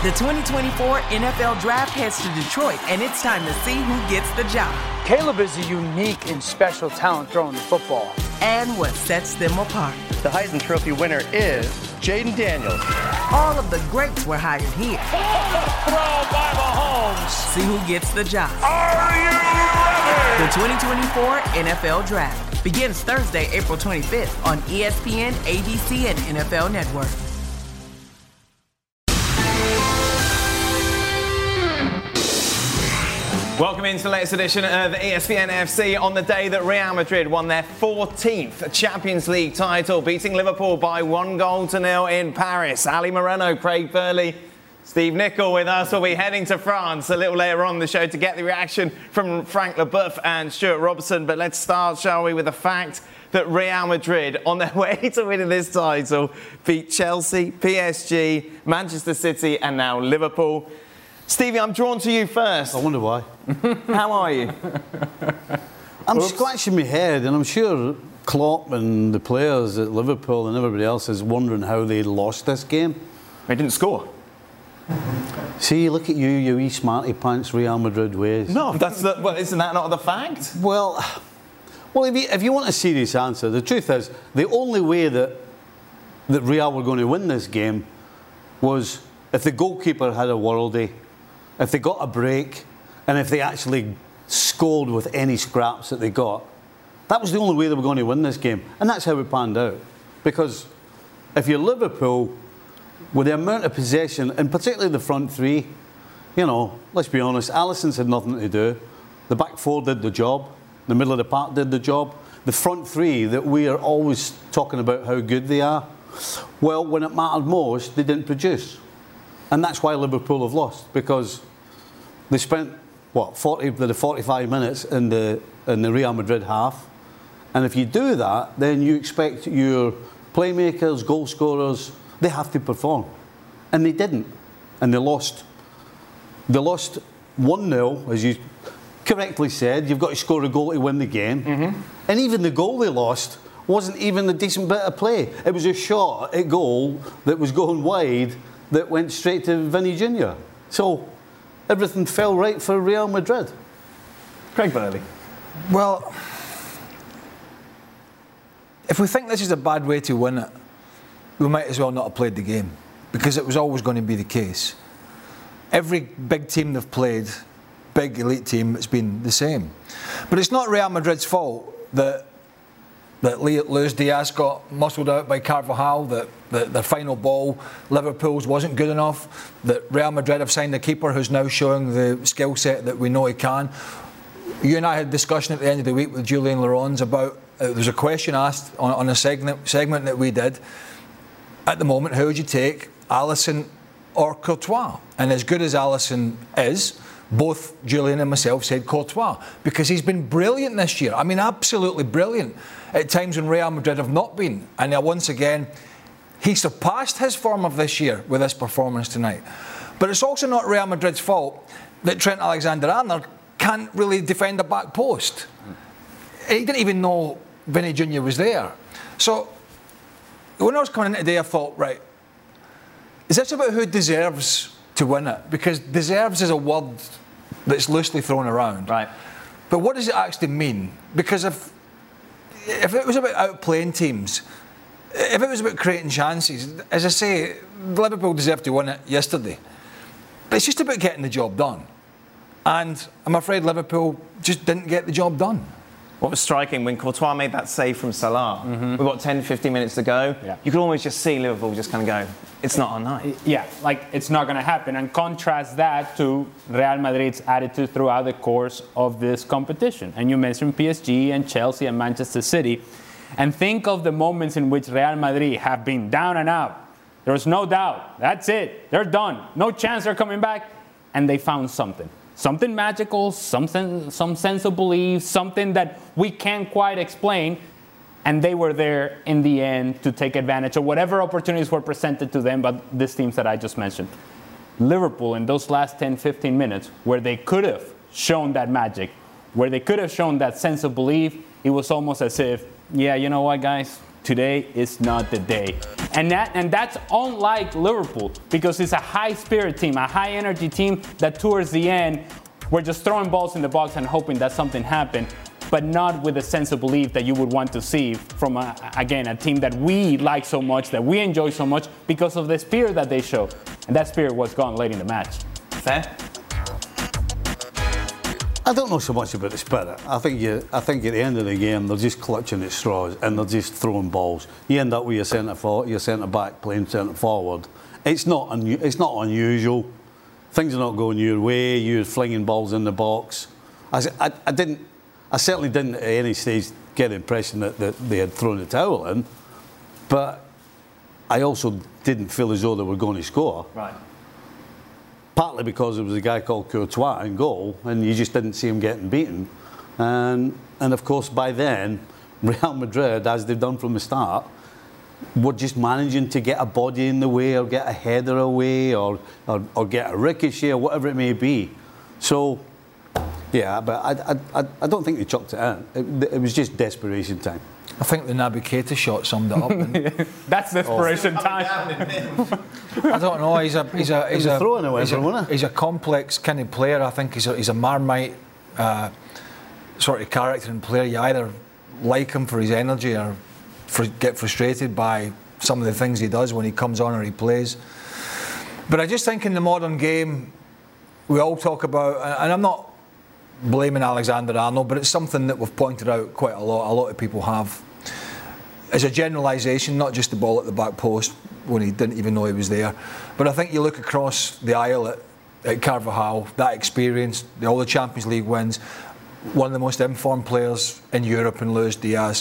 The 2024 NFL Draft heads to Detroit, and it's time to see who gets the job. Caleb is a unique and special talent throwing the football. And what sets them apart. The Heisman Trophy winner is Jaden Daniels. All of the greats were hired here. Throw by Mahomes. See who gets the job. Are you ready? The 2024 NFL Draft begins Thursday, April 25th on ESPN, ABC, and NFL Network. Welcome into the latest edition of ESPN FC on the day that Real Madrid won their 14th Champions League title, beating Liverpool by 1-0 in Paris. Ali Moreno, Craig Burley, Steve Nicol with us. We'll be heading to France a little later on in the show to get the reaction from Frank Leboeuf and Stuart Robertson. But let's start, shall we, with the fact that Real Madrid, on their way to winning this title, beat Chelsea, PSG, Manchester City and now Liverpool. Stevie, I'm drawn to you first. I wonder why. How are you? I'm scratching my head, and I'm sure Klopp and the players at Liverpool and everybody else is wondering how they lost this game. They didn't score. See, look at you wee smarty pants Real Madrid ways. No, isn't that not the fact? Well, if you want a serious answer, the truth is the only way that Real were going to win this game was if the goalkeeper had a worldie, if they got a break, and if they actually scored with any scraps that they got. That was the only way they were going to win this game. And that's how it panned out. Because if you're Liverpool, with the amount of possession, and particularly the front three, you know, let's be honest, Alisson's had nothing to do. The back four did the job. The middle of the park did the job. The front three that we are always talking about how good they are, well, when it mattered most, they didn't produce. And that's why Liverpool have lost, because they spent, 45 minutes in the Real Madrid half. And if you do that, then you expect your playmakers, goal scorers, they have to perform. And they didn't. And they lost. They lost 1-0, as you correctly said. You've got to score a goal to win the game. Mm-hmm. And even the goal they lost wasn't even a decent bit of play. It was a shot at goal that was going wide that went straight to Vinny Jr. So everything fell right for Real Madrid. Craig Burley. Well, if we think this is a bad way to win it, we might as well not have played the game, because it was always going to be the case. Every big team they've played, big elite team, it's been the same. But it's not Real Madrid's fault that Luis Diaz got muscled out by Carvajal, that their final ball, Liverpool's, wasn't good enough, that Real Madrid have signed a keeper who's now showing the skill set that we know he can. You and I had a discussion at the end of the week with Julian Laurens about, there was a question asked on a segment that we did. At the moment, who would you take, Alisson or Courtois? And as good as Alisson is, both Julian and myself said Courtois, because he's been brilliant this year. I mean, absolutely brilliant. At times when Real Madrid have not been. And now once again, he surpassed his form of this year with this performance tonight. But it's also not Real Madrid's fault that Trent Alexander-Arnold can't really defend the back post. He didn't even know Vinny Jr. was there. So when I was coming in today, I thought, right, is this about who deserves to win it? Because deserves is a word that's loosely thrown around. Right. But what does it actually mean? Because if it was about outplaying teams, if it was about creating chances, as I say, Liverpool deserved to win it yesterday. But it's just about getting the job done. And I'm afraid Liverpool just didn't get the job done. What was striking when Courtois made that save from Salah, we've got 10, 15 minutes to go, you could almost just see Liverpool just kind of go, it's not our night. Yeah, like it's not going to happen. And contrast that to Real Madrid's attitude throughout the course of this competition. And you mentioned PSG and Chelsea and Manchester City. And think of the moments in which Real Madrid have been down and out. There was no doubt. That's it. They're done. No chance they're coming back. And they found something. Something magical, some sense of belief, something that we can't quite explain. And they were there in the end to take advantage of whatever opportunities were presented to them by these teams that I just mentioned. Liverpool, in those last 10, 15 minutes, where they could have shown that magic, where they could have shown that sense of belief, it was almost as if, yeah, you know what, guys? today is not the day. And that's unlike Liverpool, because it's a high-spirit team, a high-energy team that towards the end, we're just throwing balls in the box and hoping that something happened, but not with a sense of belief that you would want to see from, a team that we like so much, that we enjoy so much, because of the spirit that they show. And that spirit was gone late in the match. Fair? I don't know so much about the spirit. I think at the end of the game, they're just clutching at straws and they're just throwing balls. You end up with your centre back playing centre forward. It's not unusual. Things are not going your way. You're flinging balls in the box. I certainly didn't at any stage get the impression that they had thrown the towel in, but I also didn't feel as though they were going to score. Right. Partly because there was a guy called Courtois in goal, and you just didn't see him getting beaten. And of course, by then, Real Madrid, as they've done from the start, were just managing to get a body in the way, or get a header away, or get a ricochet, or whatever it may be. So, yeah, but I don't think they chucked it in. It was just desperation time. I think the Naby Keita shot summed it up. That's desperation time. I don't know. He's a complex kind of player. I think he's a Marmite sort of character and player. You either like him for his energy or get frustrated by some of the things he does when he comes on or he plays. But I just think in the modern game, we all talk about, and I'm not blaming Alexander-Arnold, but it's something that we've pointed out quite a lot. A lot of people have. As a generalisation, not just the ball at the back post when he didn't even know he was there, but I think you look across the aisle at Carvajal, that experience, all the Champions League wins, one of the most informed players in Europe in Luis Diaz.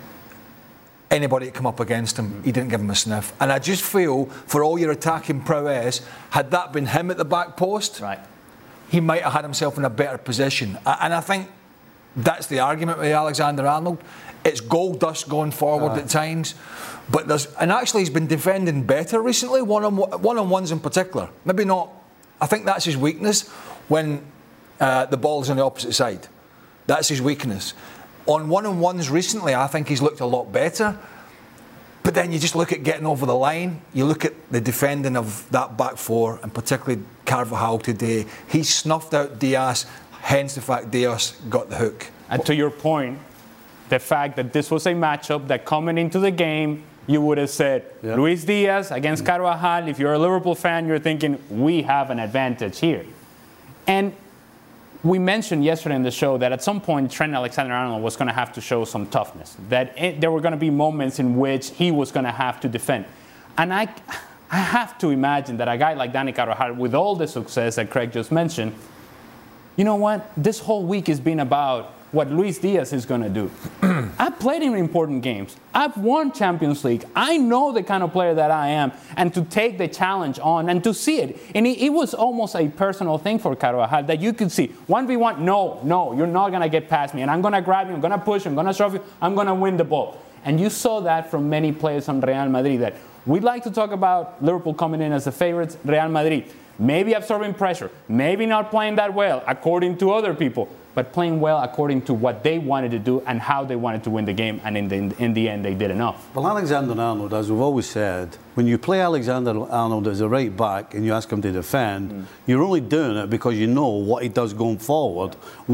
Anybody that come up against him, he didn't give him a sniff. And I just feel, for all your attacking prowess, had that been him at the back post, right, he might have had himself in a better position. And I think that's the argument with Alexander-Arnold. It's gold dust going forward at times, but actually he's been defending better recently, one-on-ones in particular. Maybe not. I think that's his weakness when the ball's on the opposite side. That's his weakness. On one-on-ones recently, I think he's looked a lot better. But then you just look at getting over the line, you look at the defending of that back four, and particularly Carvajal today. He snuffed out Diaz, hence the fact Diaz got the hook. And to your point, the fact that this was a matchup that coming into the game, you would have said, Luis Diaz against Carvajal. If you're a Liverpool fan, you're thinking, we have an advantage here. And we mentioned yesterday in the show that at some point Trent Alexander-Arnold was going to have to show some toughness, that there were going to be moments in which he was going to have to defend. And I have to imagine that a guy like Dani Carvajal, with all the success that Craig just mentioned, you know what? This whole week has been about what Luis Diaz is going to do. I've played in important games. I've won Champions League. I know the kind of player that I am. And to take the challenge on and to see it. And it was almost a personal thing for Carvajal that you could see. 1v1, no, you're not going to get past me. And I'm going to grab you, I'm going to push, I'm going to shove you, I'm going to win the ball. And you saw that from many players on Real Madrid. That we'd like to talk about Liverpool coming in as the favorites, Real Madrid. Maybe absorbing pressure, maybe not playing that well, according to other people, but playing well according to what they wanted to do and how they wanted to win the game, and in the end, they did enough. Well, Alexander-Arnold, as we've always said, when you play Alexander-Arnold as a right back and you ask him to defend, you're only doing it because you know what he does going forward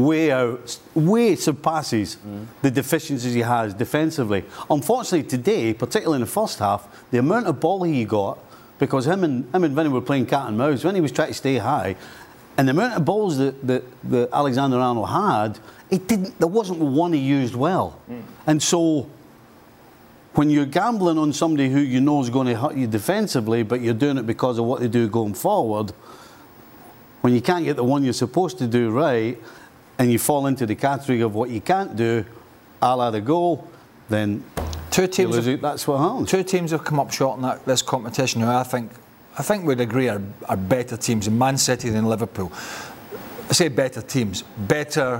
way surpasses the deficiencies he has defensively. Unfortunately, today, particularly in the first half, the amount of ball he got, because him and Vinny were playing cat and mouse. Vinny was trying to stay high, and the amount of balls that Alexander-Arnold had, there wasn't one he used well. And so, when you're gambling on somebody who you know is going to hurt you defensively, but you're doing it because of what they do going forward, when you can't get the one you're supposed to do right, and you fall into the category of what you can't do, a la the goal, then that's what happens. Two teams have come up short in this competition who I think we'd agree are better teams in Man City than Liverpool. I say better teams, better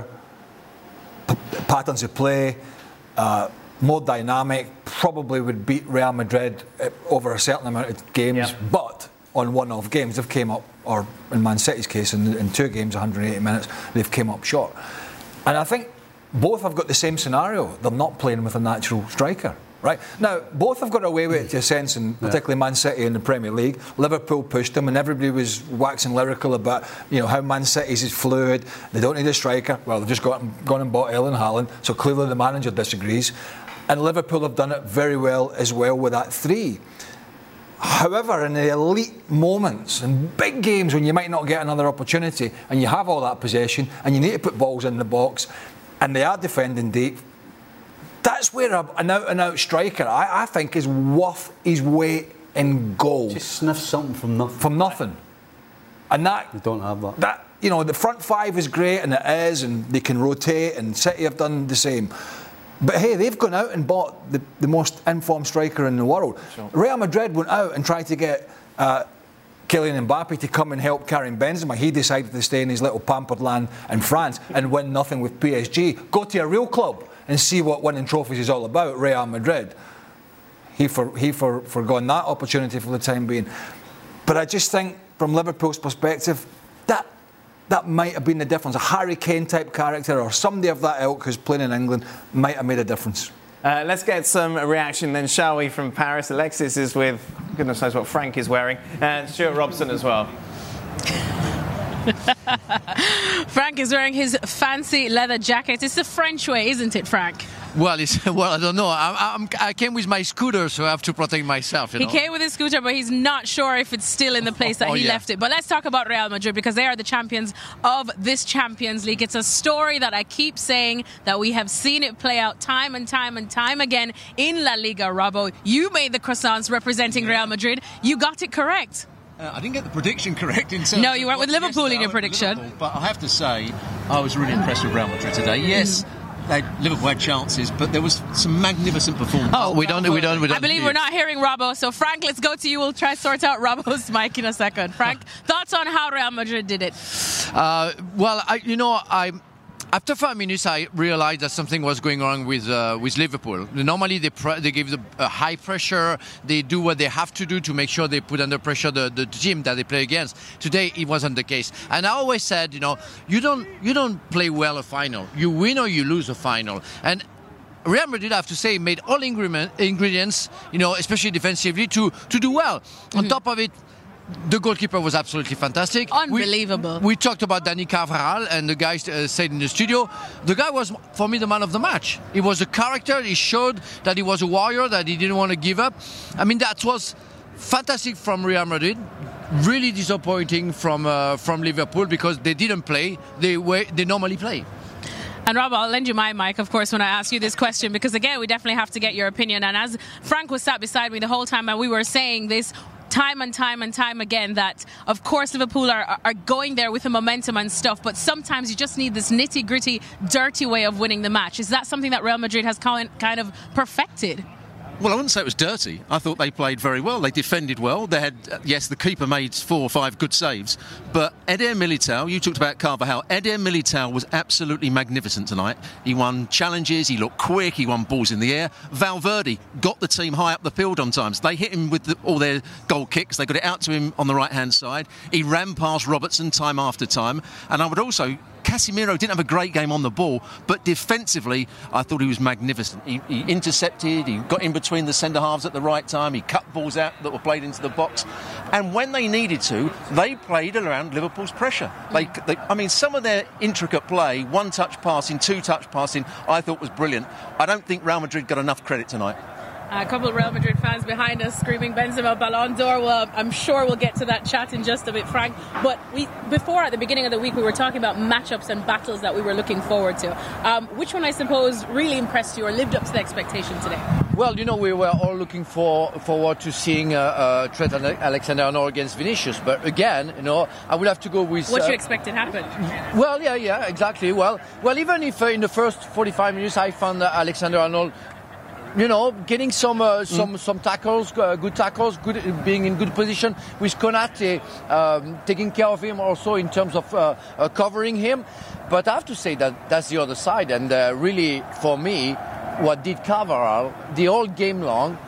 patterns of play, more dynamic, probably would beat Real Madrid over a certain amount of games, but on one-off games they've came up, or in Man City's case, in 2 games, 180 minutes, they've came up short. And I think both have got the same scenario. They're not playing with a natural striker. right? Now, both have got away with it to a sense, and particularly Man City in the Premier League. Liverpool pushed them, and everybody was waxing lyrical about, how Man City's is fluid. They don't need a striker. Well, they've just gone and bought Erling Haaland, so clearly the manager disagrees. And Liverpool have done it very well as well with that 3. However, in the elite moments and big games when you might not get another opportunity and you have all that possession and you need to put balls in the box and they are defending deep, that's where an out-and-out striker, I think, is worth his weight in gold. Just sniff something from nothing. From nothing. And that... You don't have that. The front 5 is great, and it is, and they can rotate, and City have done the same. But hey, they've gone out and bought the most informed striker in the world. Sure. Real Madrid went out and tried to get Kylian Mbappe to come and help Karim Benzema. He decided to stay in his little pampered land in France and win nothing with PSG. Go to a real club and see what winning trophies is all about, Real Madrid. He forgone that opportunity for the time being. But I just think, from Liverpool's perspective, that might have been the difference. A Harry Kane type character or somebody of that ilk who's playing in England might have made a difference. Let's get some reaction then, shall we, from Paris. Alexis is with, goodness knows what Frank is wearing, and Stuart Robson as well. Frank is wearing his fancy leather jacket. It's the French way, isn't it, Frank? Well, I don't know. I came with my scooter, so I have to protect myself. He came with his scooter, but he's not sure if it's still in the place that he left it. But let's talk about Real Madrid, because they are the champions of this Champions League. It's a story that I keep saying that we have seen it play out time and time and time again in La Liga. Robbo, you made the croissants representing Real Madrid. You got it correct. I didn't get the prediction correct in terms. No, you weren't with Liverpool in your prediction. But I have to say, I was really impressed with Real Madrid today. Yes. Liverpool had chances, but there was some magnificent performance. Oh, we don't. I believe we're not hearing Robbo. So, Frank, let's go to you. We'll try to sort out Robbo's mic in a second. Frank, thoughts on how Real Madrid did it? After 5 minutes, I realized that something was going wrong with Liverpool. Normally, they give a high pressure. They do what they have to do to make sure they put under pressure the team that they play against. Today, it wasn't the case. And I always said, you don't play well a final. You win or you lose a final. And Real Madrid, I have to say, made all ingredients, especially defensively, to do well. Mm-hmm. On top of it, the goalkeeper was absolutely fantastic. Unbelievable. We talked about Dani Carvajal, and the guys said in the studio, the guy was, for me, the man of the match. He was a character. He showed that he was a warrior, that he didn't want to give up. I mean, that was fantastic from Real Madrid. Really disappointing from Liverpool, because they didn't play the way they normally play. And Rob, I'll lend you my mic, of course, when I ask you this question, because again, we definitely have to get your opinion. And as Frank was sat beside me the whole time, and we were saying this time and time and time again, that of course Liverpool are going there with the momentum and stuff, but sometimes you just need this nitty-gritty, dirty way of winning the match. Is that something that Real Madrid has kind of perfected? Well, I wouldn't say it was dirty. I thought they played very well. They defended well. They had, yes, the keeper made 4 or 5 good saves. But Eder Militao, you talked about Carvajal. Eder Militao was absolutely magnificent tonight. He won challenges. He looked quick. He won balls in the air. Valverde got the team high up the field on times. They hit him with all their goal kicks. They got it out to him on the right-hand side. He ran past Robertson time after time. And I would also... Casemiro didn't have a great game on the ball, but defensively, I thought he was magnificent. He intercepted, he got in between the centre-halves at the right time, he cut balls out that were played into the box. And when they needed to, they played around Liverpool's pressure. Some of their intricate play, one-touch passing, two-touch passing, I thought was brilliant. I don't think Real Madrid got enough credit tonight. A couple of Real Madrid fans behind us screaming Benzema Ballon d'Or. Well, I'm sure we'll get to that chat in just a bit, Frank. But before, at the beginning of the week, we were talking about matchups and battles that we were looking forward to. Which one, I suppose, really impressed you or lived up to the expectation today? Well, we were all looking forward to seeing Trent Alexander-Arnold against Vinicius. But again, I would have to go with... What you expected happened. Well, yeah, exactly. Well, even if in the first 45 minutes I found Alexander-Arnold... getting some tackles, good tackles, being in good position with Konate, taking care of him also in terms of covering him. But I have to say that that's the other side. And really, for me, what did Carvajal the whole game long?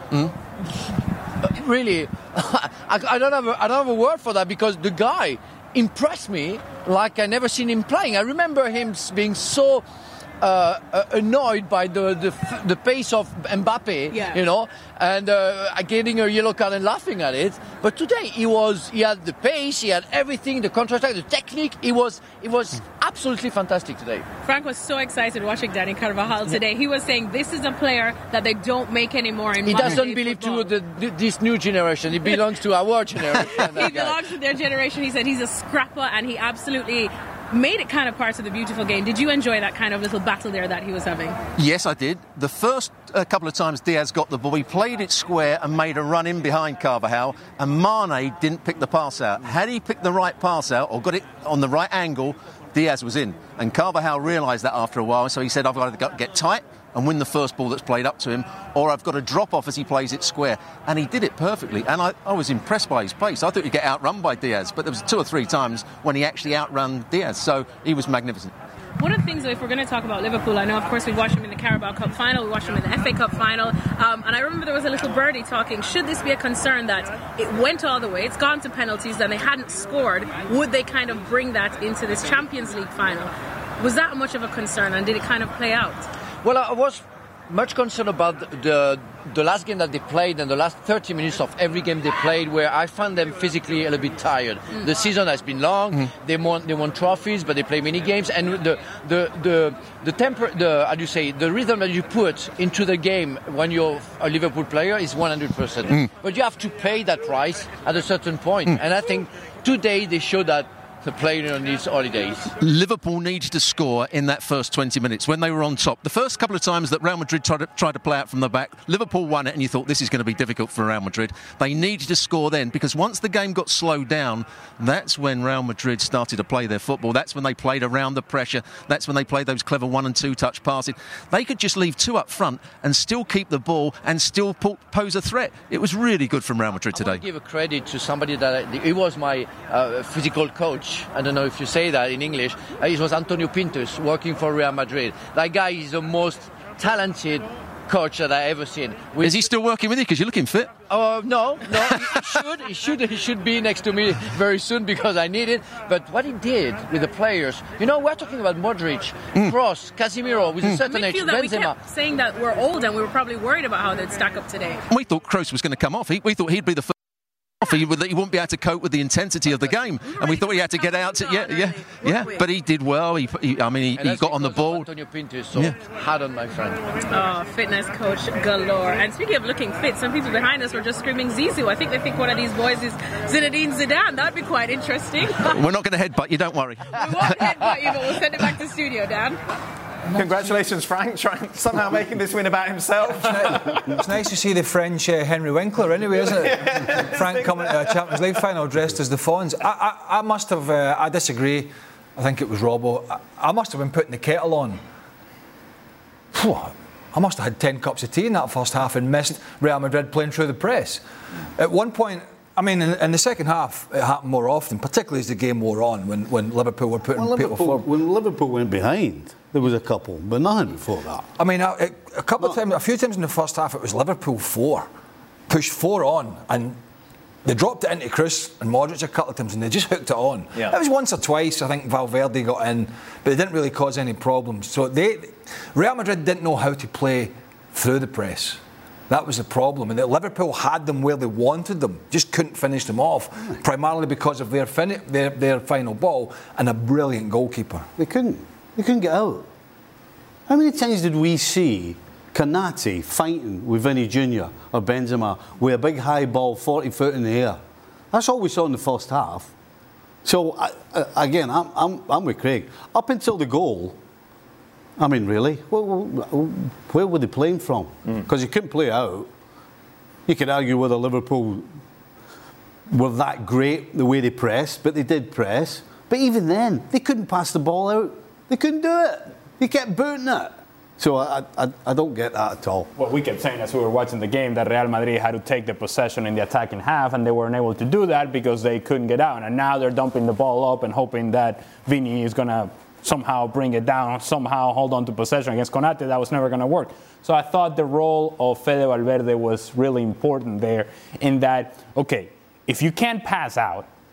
Really, I don't have a word for that, because the guy impressed me like I never seen him playing. I remember him being so annoyed by the pace of Mbappe, you know, and getting a yellow card and laughing at it. But today he had the pace, he had everything, the counter-attack, the technique. It was absolutely fantastic today. Frank was so excited watching Dani Carvajal today. He was saying this is a player that they don't make anymore in He modern doesn't day believe football. to this new generation. He belongs to our generation. He belongs to their generation. He said he's a scrapper, and he absolutely made it kind of part of the beautiful game. Did you enjoy that kind of little battle there that he was having? Yes, I did. The first couple of times Diaz got the ball, he played it square and made a run in behind Carvajal, and Mane didn't pick the pass out. Had he picked the right pass out or got it on the right angle, Diaz was in. And Carvajal realised that after a while, so he said, I've got to get tight and win the first ball that's played up to him, or I've got to drop off as he plays it square. And he did it perfectly, and I was impressed by his pace. I thought he'd get outrun by Diaz, but there was 2 or 3 times when he actually outrun Diaz, so he was magnificent. One of the things, though, if we're going to talk about Liverpool, I know, of course, we watched him in the Carabao Cup final, we watched him in the FA Cup final, and I remember there was a little birdie talking, should this be a concern that it went all the way, it's gone to penalties, and they hadn't scored, would they kind of bring that into this Champions League final? Was that much of a concern, and did it kind of play out? Well, I was much concerned about the last game that they played and the last 30 minutes of every game they played, where I found them physically a little bit tired. The season has been long. They won trophies, but they play many games, and the rhythm that you put into the game when you're a Liverpool player is 100%. But you have to pay that price at a certain point, and I think today they showed that. The player on these holidays. Liverpool needed to score in that first 20 minutes when they were on top. The first couple of times that Real Madrid tried to play out from the back, Liverpool won it, and you thought this is going to be difficult for Real Madrid. They needed to score then, because once the game got slowed down, that's when Real Madrid started to play their football. That's when they played around the pressure. That's when they played those clever 1- and 2-touch passes. They could just leave 2 up front and still keep the ball and still pose a threat. It was really good from Real Madrid today. I want to give a credit to somebody he was my physical coach. I don't know if you say that in English. It was Antonio Pintus, working for Real Madrid. That guy is the most talented coach that I ever seen. Is he still working with you? Because you're looking fit. No, he should be next to me very soon, because I need it. But what he did with the players, you know, we're talking about Modric, Kroos, Casemiro with a certain age, Benzema. We kept saying that we're old, and we were probably worried about how they'd stack up today. We thought Kroos was going to come off. We thought he'd be the first. He wouldn't be able to cope with the intensity of the game, and we thought he had to get out. But he did well. He got on the ball. Antonio Pintus, so hard on my friend. Oh, fitness coach galore. And speaking of looking fit, some people behind us were just screaming Zizou. I think they think one of these boys is Zinedine Zidane. That'd be quite interesting. We're not going to headbutt you, don't worry. We won't headbutt you, but we'll send it back to the studio, Dan. Congratulations, Frank, somehow making this win about himself. It's nice to see the French Henry Winkler anyway, isn't it? Frank coming to a Champions League final dressed as the Fonz. I must have, I disagree. I think it was Robbo. I must have been putting the kettle on. I must have had 10 cups of tea in that first half and missed Real Madrid playing through the press. At one point, I mean, in the second half, it happened more often, particularly as the game wore on, when Liverpool were putting people forward. When Liverpool went behind, there was a couple, but nothing before that. I mean, a few times in the first half, it was Liverpool 4, pushed 4 on, and they dropped it into Kroos and Modric a couple of times, and they just hooked it on. Yeah. It was once or twice, I think Valverde got in, but they didn't really cause any problems. So Real Madrid didn't know how to play through the press. That was the problem, and that Liverpool had them where they wanted them, just couldn't finish them off, primarily because of their final ball and a brilliant goalkeeper. They couldn't get out. How many times did we see Konate fighting with Vinny Jr. or Benzema with a big high ball 40 foot in the air? That's all we saw in the first half. So again, I'm with Craig. Up until the goal, I mean, really, where were they playing from? Because you couldn't play out. You could argue whether Liverpool were that great the way they pressed, but they did press. But even then, they couldn't pass the ball out. They couldn't do it. They kept booting it. So I don't get that at all. Well, we kept saying as we were watching the game that Real Madrid had to take the possession in the attacking half, and they weren't able to do that because they couldn't get out. And now they're dumping the ball up and hoping that Vini is going to somehow bring it down, somehow hold on to possession against Konate. That was never going to work. So I thought the role of Fede Valverde was really important there in that, okay, if you can't pass out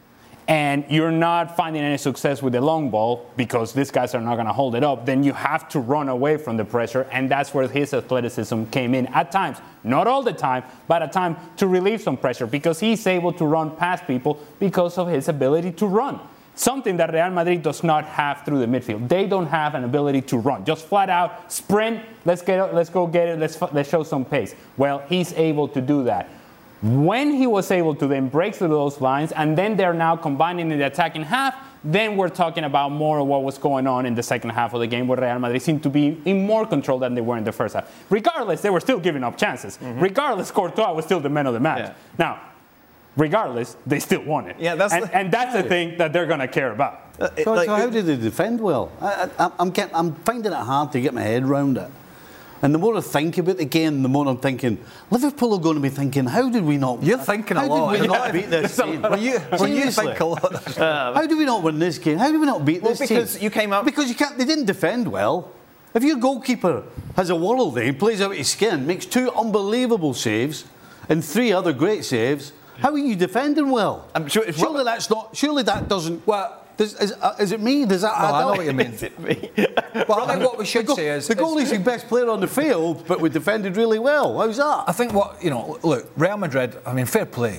and you're not finding any success with the long ball because these guys are not going to hold it up, then you have to run away from the pressure, and that's where his athleticism came in at times. Not all the time, but at times to relieve some pressure because he's able to run past people because of his ability to run. Something that Real Madrid does not have through the midfield. They don't have an ability to run. Just flat out sprint, let's go get it, let's show some pace. Well, he's able to do that. When he was able to then break through those lines, and then they're now combining in the attacking half, then we're talking about more of what was going on in the second half of the game where Real Madrid seemed to be in more control than they were in the first half. Regardless, they were still giving up chances. Mm-hmm. Regardless, Courtois was still the man of the match. Yeah. Now, regardless, they still won it. Yeah, and that's the thing that they're going to care about. So how did they defend well? I'm finding it hard to get my head around it. And the more I think about the game, the more I'm thinking, Liverpool are going to be thinking, how did we not... You're thinking a lot. How did we not beat this team? You think a lot. How did we not win this game? How did we not beat this team? Because you came up... Because they didn't defend well. If your goalkeeper has a world day, plays out his skin, makes 2 unbelievable saves and 3 other great saves, how are you defending well? Surely that doesn't... Well, is it me? Does that add up? I know what you mean. Is it me? Well, I think what we should say is... The goalie's the best player on the field, but we defended really well. How's that? I think look, Real Madrid, I mean, fair play.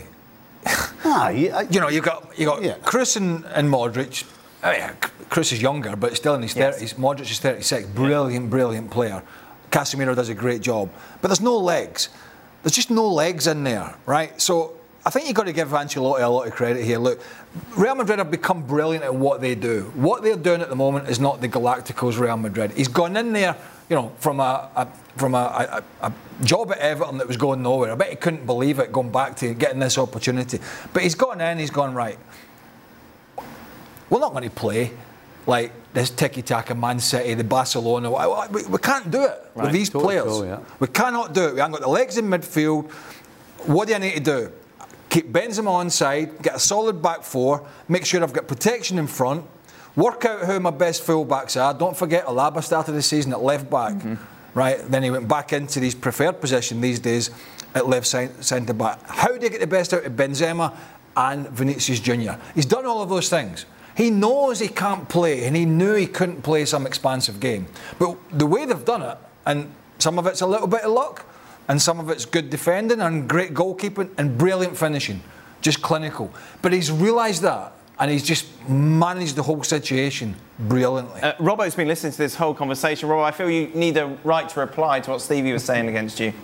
You've got Kroos and Modric. I mean, Kroos is younger, but still in his 30s. Modric is 36. Brilliant player. Casemiro does a great job. But there's no legs. There's just no legs in there, right? So I think you've got to give Ancelotti a lot of credit here. Look, Real Madrid have become brilliant at what they do. What they're doing at the moment is not the Galacticos Real Madrid. He's gone in there, from a job at Everton that was going nowhere. I bet he couldn't believe it going back to getting this opportunity. But he's gone in, he's gone, right, we're not going to play like this tiki-taka Man City, the Barcelona. We can't do it with these players. We cannot do it. We haven't got the legs in midfield. What do I need to do? Keep Benzema on side, get a solid back 4, make sure I've got protection in front, work out who my best full-backs are. Don't forget, Alaba started the season at left-back, right? Then he went back into his preferred position these days at left centre-back. How do you get the best out of Benzema and Vinicius Junior? He's done all of those things. He knows he can't play, and he knew he couldn't play some expansive game. But the way they've done it, and some of it's a little bit of luck, and some of it's good defending and great goalkeeping and brilliant finishing, just clinical. But he's realised that, and he's just managed the whole situation brilliantly. Robbo's been listening to this whole conversation. Robbo, I feel you need a right to reply to what Stevie was saying against you.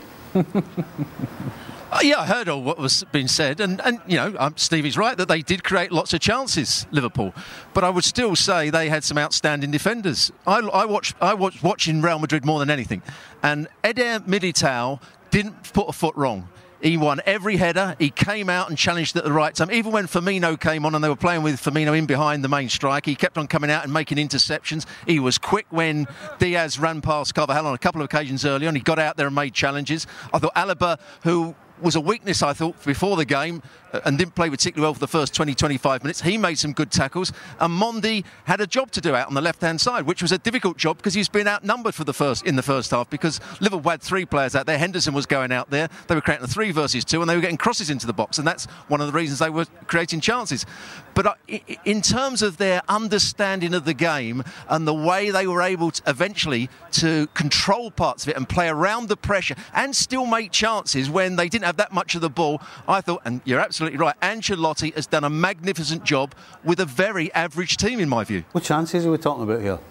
Yeah, I heard all what was being said, and Stevie's right that they did create lots of chances, Liverpool. But I would still say they had some outstanding defenders. I watched watching Real Madrid more than anything, and Eder Militao didn't put a foot wrong. He won every header. He came out and challenged at the right time. Even when Firmino came on and they were playing with Firmino in behind the main strike, he kept on coming out and making interceptions. He was quick when Diaz ran past Carvajal on a couple of occasions earlier, and he got out there and made challenges. I thought Alaba, who was a weakness, I thought, before the game and didn't play particularly well for the first 20-25 minutes. He made some good tackles. And Mondi had a job to do out on the left-hand side, which was a difficult job because he's been outnumbered in the first half because Liverpool had 3 players out there. Henderson was going out there. They were creating a 3 versus 2 and they were getting crosses into the box. And that's one of the reasons they were creating chances. But in terms of their understanding of the game and the way they were able to eventually to control parts of it and play around the pressure and still make chances when they didn't have that much of the ball, I thought, and you're absolutely right, Ancelotti has done a magnificent job with a very average team, in my view. What chances are we talking about here?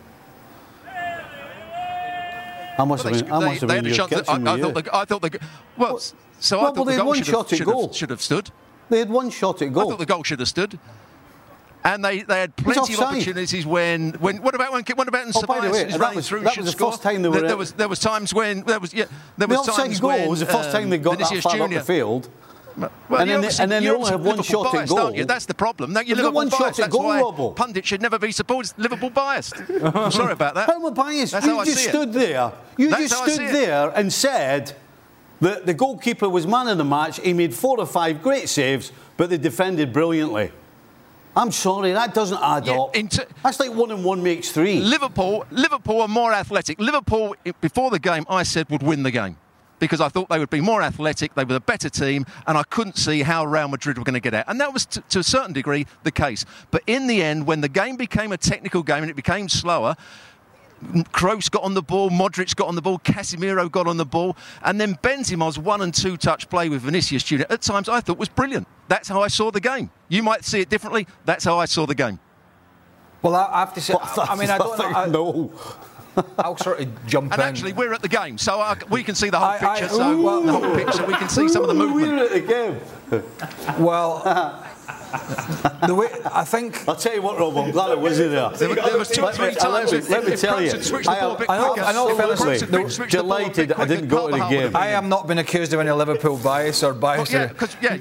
I must have been your kitchen with you. I thought the goal should have stood. They had one shot at goal. I thought the goal should have stood. And they had plenty of opportunities when what about Ceballos running through? That was the first time they were. There was times when there was times when it was the first time they got that far up the field. Well, and then they only have one shot at goal. That's the problem. You're Liverpool one shot at goal, Robbo. Pundits should never be supported. Liverpool biased. I'm sorry about that. How am I biased? You just stood there. You just stood there and said that the goalkeeper was man of the match. He made 4 or 5 great saves, but they defended brilliantly. I'm sorry, that doesn't add up. That's like 1 and 1 makes 3. Liverpool are more athletic. Liverpool, before the game, I said would win the game. because I thought they would be more athletic, they were the better team, and I couldn't see how Real Madrid were going to get out. And that was, to a certain degree, the case. But in the end, when the game became a technical game and it became slower, Kroos got on the ball, Modric got on the ball, Casemiro got on the ball, and then Benzema's 1 and 2 touch play with Vinicius Junior at times I thought was brilliant. That's how I saw the game. You might see it differently. That's how I saw the game. Well, I have to say, I mean, I don't know. I'll sort of jump in. And actually, we're at the game, so we can see the whole picture. The whole picture, we can see some of the movement. We're at the game. Well. The way I think, I'll tell you what, Rob. I'm glad it was there. There was 2 or 3 times. Let me tell you, I know, delighted I didn't go to the game. I am not been accused of any Liverpool bias or bias. But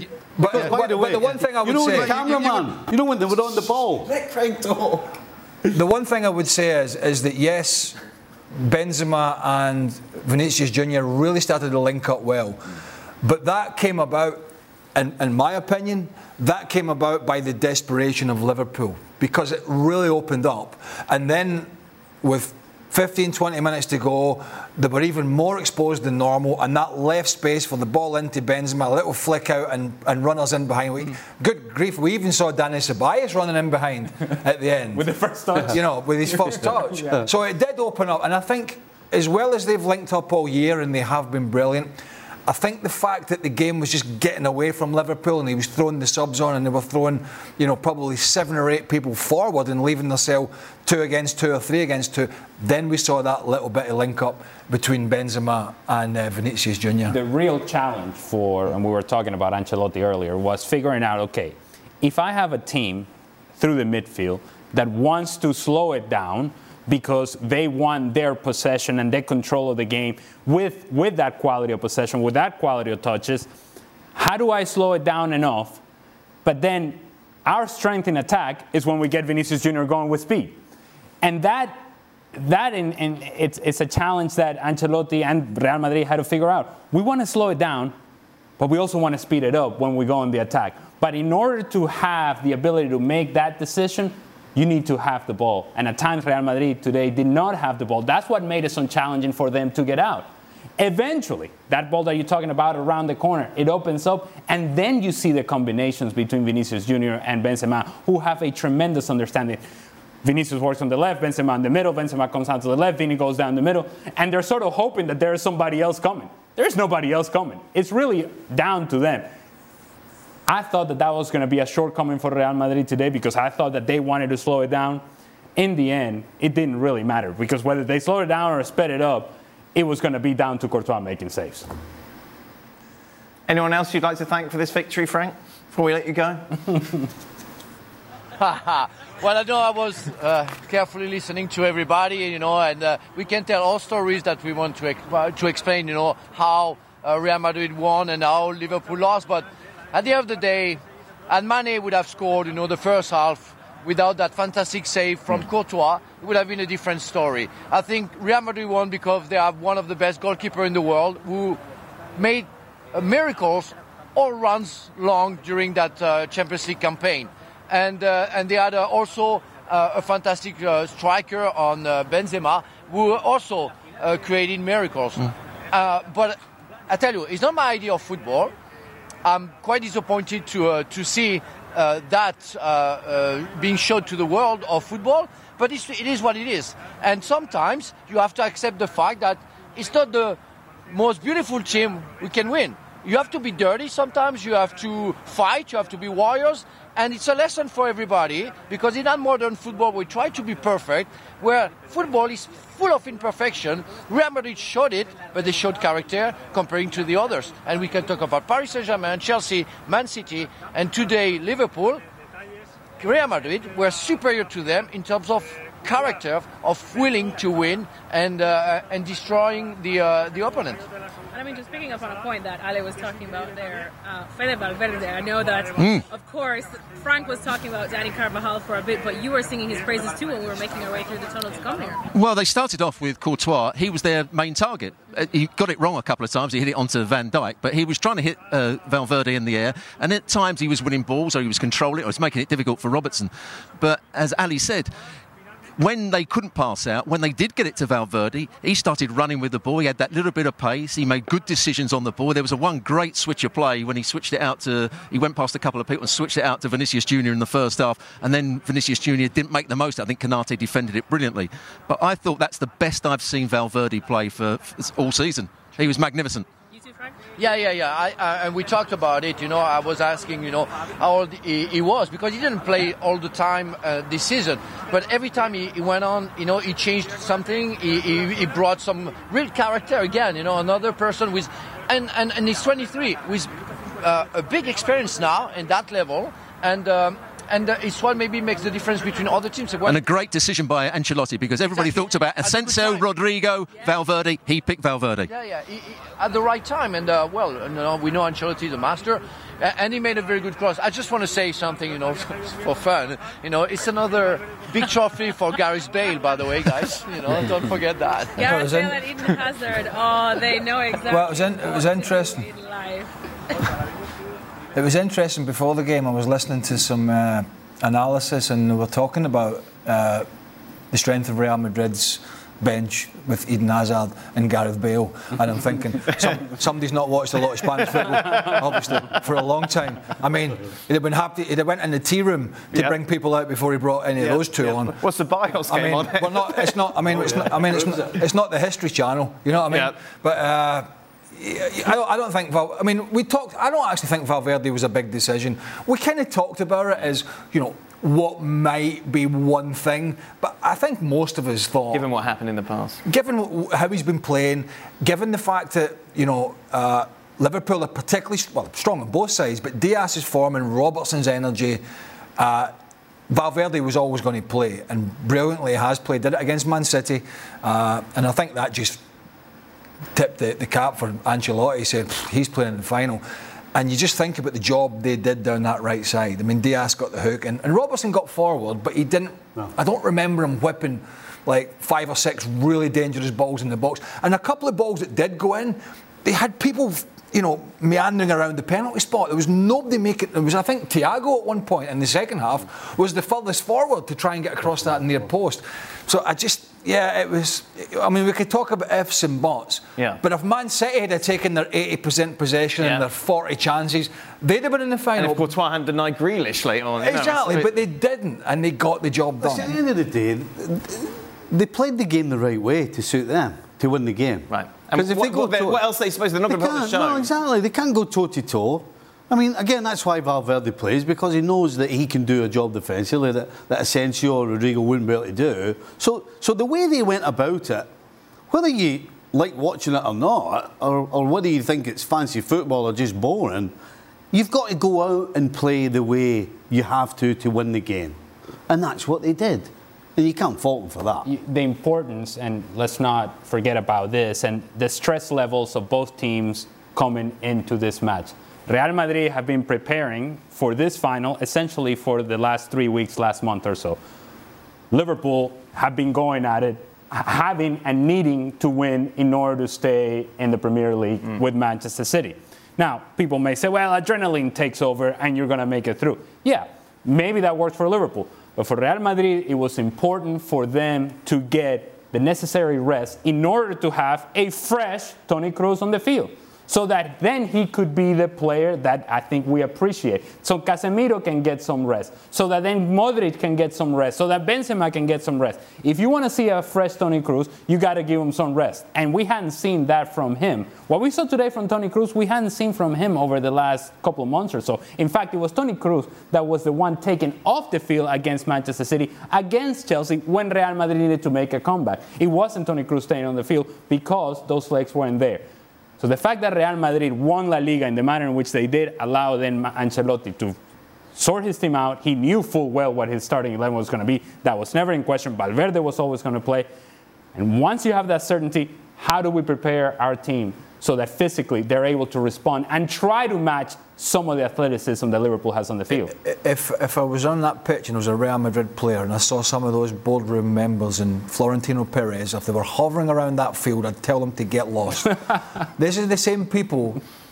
by the way, the one thing I would say, the cameraman, you know when they were on the ball. Let Craig talk. The one thing I would say is that yes, Benzema and Vinicius Junior really started to link up well, but that came about, in my opinion, that came about by the desperation of Liverpool, because it really opened up. And then with 15, 20 minutes to go, they were even more exposed than normal, and that left space for the ball into Benzema, a little flick out and runners in behind. Good grief, we even saw Dani Ceballos running in behind at the end. With the first touch. You know, with his first touch. Yeah. So it did open up, and I think as well as they've linked up all year and they have been brilliant, I think the fact that the game was just getting away from Liverpool and he was throwing the subs on and they were throwing, you know, probably 7 or 8 people forward and leaving themselves 2 against 2 or 3 against 2, then we saw that little bit of link up between Benzema and Vinicius Junior. The real challenge for, and we were talking about Ancelotti earlier, was figuring out, okay, if I have a team through the midfield that wants to slow it down because they want their possession and their control of the game with that quality of possession, with that quality of touches, how do I slow it down enough? But then our strength in attack is when we get Vinicius Junior going with speed. And it's a challenge that Ancelotti and Real Madrid had to figure out. We want to slow it down, but we also want to speed it up when we go on the attack. But in order to have the ability to make that decision, you need to have the ball. And at times, Real Madrid today did not have the ball. That's what made it so challenging for them to get out. Eventually, that ball that you're talking about around the corner, it opens up, and then you see the combinations between Vinicius Junior and Benzema, who have a tremendous understanding. Vinicius works on the left, Benzema in the middle, Benzema comes out to the left, Vini goes down the middle, and they're sort of hoping that there's somebody else coming. There's nobody else coming. It's really down to them. I thought that was going to be a shortcoming for Real Madrid today because I thought that they wanted to slow it down. In the end, it didn't really matter because whether they slowed it down or sped it up, it was going to be down to Courtois making saves. Anyone else you'd like to thank for this victory, Frank, before we let you go? Well, I know I was carefully listening to everybody, you know, and we can tell all stories that we want to explain, you know, how Real Madrid won and how Liverpool lost, but at the end of the day, and Mane would have scored, you know, the first half without that fantastic save from Courtois, it would have been a different story. I think Real Madrid won because they have one of the best goalkeepers in the world who made miracles all runs long during that Champions League campaign. And they had also a fantastic striker on Benzema who also created miracles. But I tell you, it's not my idea of football. I'm quite disappointed to see that being shown to the world of football, but it is what it is. And sometimes you have to accept the fact that it's not the most beautiful team we can win. You have to be dirty sometimes, you have to fight, you have to be warriors, and it's a lesson for everybody, because in that modern football we try to be perfect, where football is full of imperfection. Real Madrid showed it, but they showed character comparing to the others. And we can talk about Paris Saint-Germain, Chelsea, Man City, and today Liverpool. Real Madrid were superior to them in terms of character, of willing to win and destroying the opponent. And I mean, just picking up on a point that Ale was talking about there, Fede Valverde, I know that, of course, Frank was talking about Dani Carvajal for a bit, but you were singing his praises too when we were making our way through the tunnel to come here. Well, they started off with Courtois. He was their main target. He got it wrong a couple of times. He hit it onto Van Dijk, but he was trying to hit Valverde in the air, and at times he was winning balls or he was controlling it or he was making it difficult for Robertson. But as Ali said, when they couldn't pass out, when they did get it to Valverde, he started running with the ball. He had that little bit of pace. He made good decisions on the ball. There was one great switch of play when he switched it out to, he went past a couple of people and switched it out to Vinicius Junior in the first half, and then Vinicius Junior didn't make the most. I think Konate defended it brilliantly. But I thought that's the best I've seen Valverde play for all season. He was magnificent. Yeah. And we talked about it. I was asking, how old he was, because he didn't play all the time this season. But every time he went on, he changed something. He brought some real character again. Another person with, and he's 23 with a big experience now in that level, and it's what maybe makes the difference between other teams. And a great decision by Ancelotti, because everybody thought about Asensio, Rodrigo, Valverde. He picked Valverde. He, at the right time. And, we know Ancelotti is a master. And he made a very good cross. I just want to say something, for fun. It's another big trophy for Gareth Bale, by the way, guys. Don't forget that. Gareth Bale and Eden Hazard. Oh, they know exactly. Well, it was interesting. It was interesting before the game. I was listening to some analysis, and they were talking about the strength of Real Madrid's bench with Eden Hazard and Gareth Bale, and I'm thinking somebody's not watched a lot of Spanish football, obviously, for a long time. I mean, he'd have been happy. He'd have went in the tea room to bring people out before he brought any of those two on. What's the BIOS game on? Well, not. It's not. I mean, it's not the History Channel. You know what I mean? Yeah. But. I don't think. We talked. I don't actually think Valverde was a big decision. We kind of talked about it as what might be one thing, but I think most of us thought, given what happened in the past, given how he's been playing, given the fact that Liverpool are particularly strong on both sides, but Diaz's form and Robertson's energy. Valverde was always going to play, and brilliantly has played. Did it against Man City, and I think that just tipped the cap for Ancelotti. Said he's playing in the final. And you just think about the job they did down that right side. I mean, Diaz got the hook, and Robertson got forward, but he didn't. No. I don't remember him whipping like 5 or 6 really dangerous balls in the box. And a couple of balls that did go in, they had people, meandering around the penalty spot. There was nobody making. There was, I think, Thiago at one point in the second half was the furthest forward to try and get across that near post. So it was. I mean, we could talk about ifs and buts. Yeah. But if Man City had taken their 80% possession and their 40 chances, they'd have been in the final. And if Courtois hadn't denied Grealish late on. Exactly, but they didn't, and they got the job done. At the end of the day, they played the game the right way to suit them, to win the game. Right. Because if what else are they supposed to? They're not going to put on the show. No, exactly. They can't go toe-to-toe. I mean, again, that's why Valverde plays, because he knows that he can do a job defensively that Asensio or Rodrigo wouldn't be able to do. So the way they went about it, whether you like watching it or not, or whether you think it's fancy football or just boring, you've got to go out and play the way you have to win the game. And that's what they did. And you can't fault them for that. The importance, and let's not forget about this, and the stress levels of both teams coming into this match. Real Madrid have been preparing for this final essentially for the last 3 weeks, last month or so. Liverpool have been going at it, having and needing to win in order to stay in the Premier League with Manchester City. Now, people may say, well, adrenaline takes over and you're going to make it through. Yeah, maybe that works for Liverpool. But for Real Madrid, it was important for them to get the necessary rest in order to have a fresh Toni Kroos on the field, so that then he could be the player that I think we appreciate. So Casemiro can get some rest, so that then Modric can get some rest, so that Benzema can get some rest. If you want to see a fresh Toni Kroos, you got to give him some rest. And we hadn't seen that from him. What we saw today from Toni Kroos, we hadn't seen from him over the last couple of months or so. In fact, it was Toni Kroos that was the one taken off the field against Manchester City, against Chelsea, when Real Madrid needed to make a comeback. It wasn't Toni Kroos staying on the field because those legs weren't there. So the fact that Real Madrid won La Liga in the manner in which they did allowed then Ancelotti to sort his team out. He knew full well what his starting 11 was going to be. That was never in question. Valverde was always going to play. And once you have that certainty, how do we prepare our team so that physically they're able to respond and try to match some of the athleticism that Liverpool has on the field? If I was on that pitch and I was a Real Madrid player and I saw some of those boardroom members and Florentino Perez, if they were hovering around that field, I'd tell them to get lost. This is the same people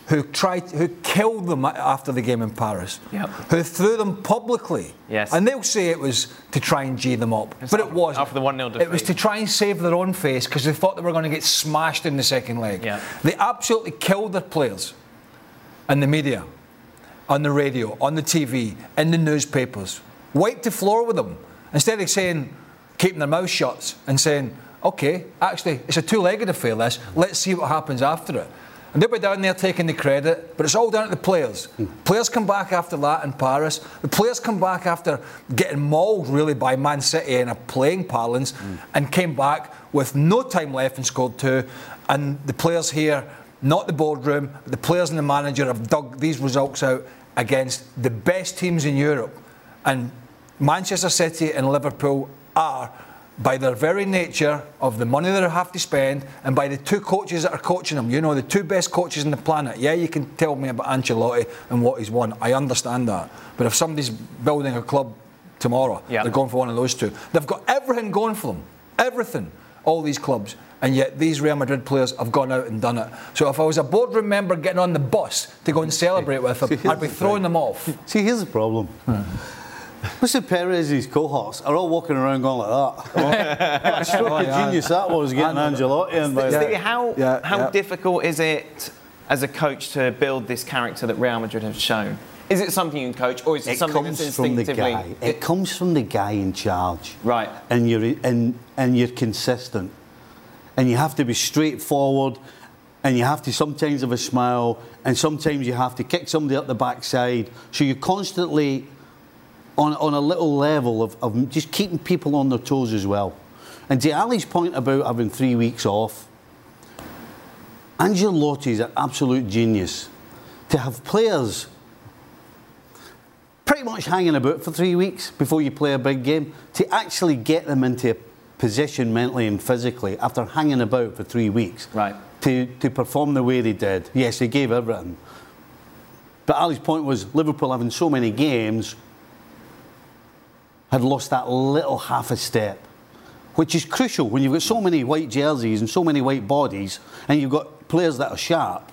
who killed them after the game in Paris, who threw them publicly. Yes. And they'll say it was to try and G them up. But it wasn't. After the 1-0 defeat. It was to try and save their own face because they thought they were going to get smashed in the second leg. Yeah. They absolutely killed their players in the media, on the radio, on the TV, in the newspapers. Wiped the floor with them. Instead of saying, keeping their mouth shut and saying, OK, actually, it's a two-legged affair, this. Let's see what happens after it. And they'll be down there taking the credit, but it's all down to the players. Players come back after that in Paris. The players come back after getting mauled, really, by Man City in a playing parlance, and came back with no time left and scored 2. And the players here, not the boardroom, but the players and the manager have dug these results out against the best teams in Europe. And Manchester City and Liverpool are, by their very nature of the money they have to spend, and by the 2 coaches that are coaching them, you know, the 2 best coaches on the planet. Yeah, you can tell me about Ancelotti and what he's won. I understand that. But if somebody's building a club tomorrow, they're going for one of those 2. They've got everything going for them. Everything. All these clubs. And yet these Real Madrid players have gone out and done it. So if I was a boardroom member getting on the bus to go and celebrate with them, I'd be throwing them off. See, here's the problem. Mr. Perez's cohorts are all walking around going like that. What a stroke of genius that was, getting Ancelotti in. Stevie, how difficult is it as a coach to build this character that Real Madrid have shown? Is it something you can coach, or is it something that's instinctively? It comes from the guy in charge, right? And you're consistent, and you have to be straightforward, and you have to sometimes have a smile, and sometimes you have to kick somebody up the backside. So you're constantly on a little level of just keeping people on their toes as well. And to Ali's point about having 3 weeks off, Ancelotti's an absolute genius. To have players pretty much hanging about for 3 weeks before you play a big game, to actually get them into a position mentally and physically after hanging about for 3 weeks, right, to perform the way they did. Yes, they gave everything. But Ali's point was Liverpool having so many games had lost that little half a step, which is crucial when you've got so many white jerseys and so many white bodies and you've got players that are sharp.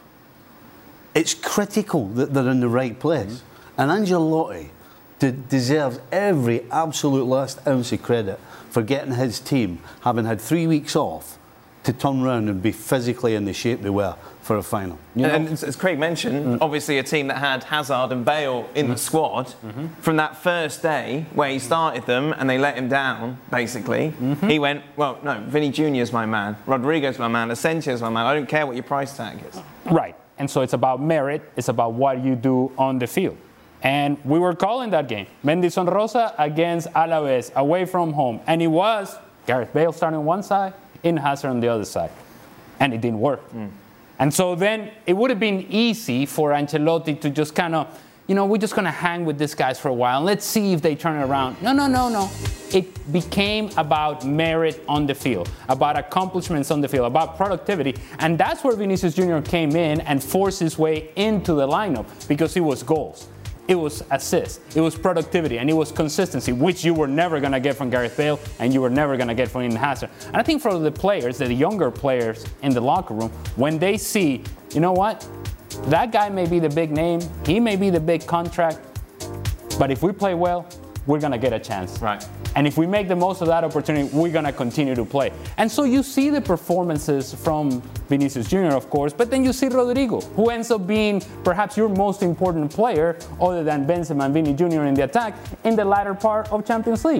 It's critical that they're in the right place. And Ancelotti deserves every absolute last ounce of credit for getting his team, having had 3 weeks off, to turn around and be physically in the shape they were for a final. And as Craig mentioned, obviously a team that had Hazard and Bale in the squad, from that first day where he started them and they let him down, basically, he went, well, no, Vinny Jr.'s my man, Rodrigo's my man, Asensio's my man, I don't care what your price tag is. Right, and so it's about merit, it's about what you do on the field. And we were calling that game, Mendizon Rosa against Alaves, away from home. And it was Gareth Bale starting on one side, Eden Hazard on the other side. And it didn't work. And so then it would have been easy for Ancelotti to just kind of, you know, we're just going to hang with these guys for a while. Let's see if they turn it around. No. It became about merit on the field, about accomplishments on the field, about productivity. And that's where Vinicius Jr. came in and forced his way into the lineup, because it was goals. It was assists, it was productivity, and it was consistency, which you were never going to get from Gareth Bale and you were never going to get from Eden Hazard. And I think for the players, the younger players in the locker room, when they see, you know what, that guy may be the big name, he may be the big contract, but if we play well, we're going to get a chance. Right. And if we make the most of that opportunity, we're going to continue to play. And so you see the performances from Vinicius Jr., of course, but then you see Rodrigo, who ends up being perhaps your most important player, other than Benzema and Vinny Jr. in the attack, in the latter part of Champions League.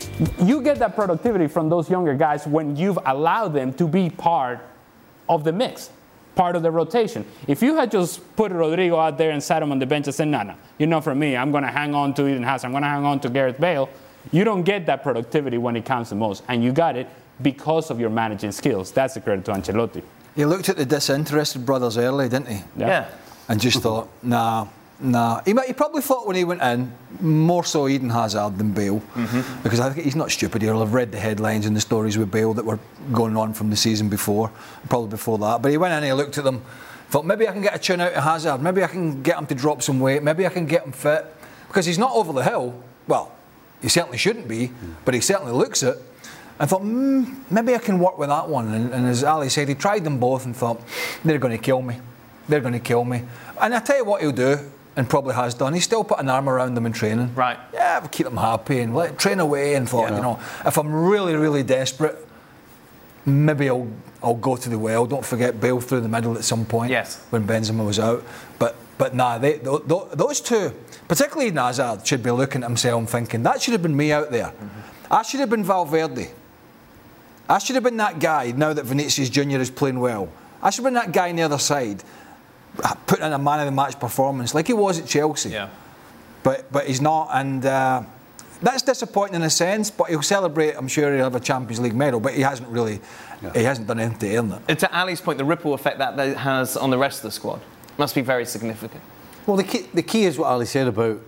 You get that productivity from those younger guys when you've allowed them to be part of the mix, part of the rotation. If you had just put Rodrigo out there and sat him on the bench and said, no, you're not for me, I'm going to hang on to Eden Hazard, I'm going to hang on to Gareth Bale, you don't get that productivity when it counts the most. And you got it because of your managing skills. That's the credit to Ancelotti. He looked at the disinterested brothers early, didn't he? Yeah. And just thought, nah. He probably thought when he went in, more so Eden Hazard than Bale. Because I think he's not stupid. He'll have read the headlines and the stories with Bale that were going on from the season before, probably before that. But he went in and he looked at them, thought, maybe I can get a tune out of Hazard. Maybe I can get him to drop some weight. Maybe I can get him fit. Because he's not over the hill. Well, he certainly shouldn't be, but he certainly looks it. I thought, maybe I can work with that one. And as Ali said, he tried them both and thought, they're going to kill me. they're going to kill me. And I tell you what he'll do, and probably has done, he's still put an arm around them in training. Right. Yeah, we'll keep them happy and let train away and thought, you know, if I'm really, really desperate, maybe I'll go to the well. Don't forget Bale through the middle at some point. Yes. When Benzema was out. But nah, those two, particularly Hazard, should be looking at himself and thinking, that should have been me out there. I should have been Valverde. I should have been that guy now that Vinicius Junior is playing well. I should have been that guy on the other side, putting in a man of the match performance like he was at Chelsea. Yeah. But he's not, and that's disappointing in a sense. But he'll celebrate. I'm sure he'll have a Champions League medal. But he hasn't really, he hasn't done anything to earn it. And to Ali's point, the ripple effect that has on the rest of the squad must be very significant. Well, the key is what Ali said about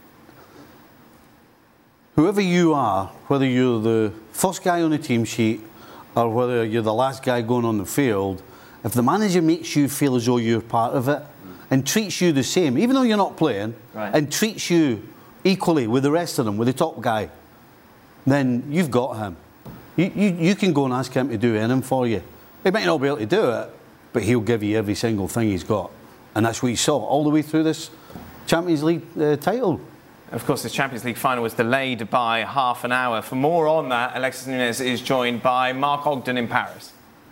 whoever you are, whether you're the first guy on the team sheet or whether you're the last guy going on the field, if the manager makes you feel as though you're part of it and treats you the same, even though you're not playing, and treats you equally with the rest of them, with the top guy, then you've got him. You can go and ask him to do anything for you. He might not be able to do it, but he'll give you every single thing he's got. And that's what you saw all the way through this Champions League title. Of course, this Champions League final was delayed by half an hour. For more on that, Alexis Nunes is joined by Mark Ogden in Paris.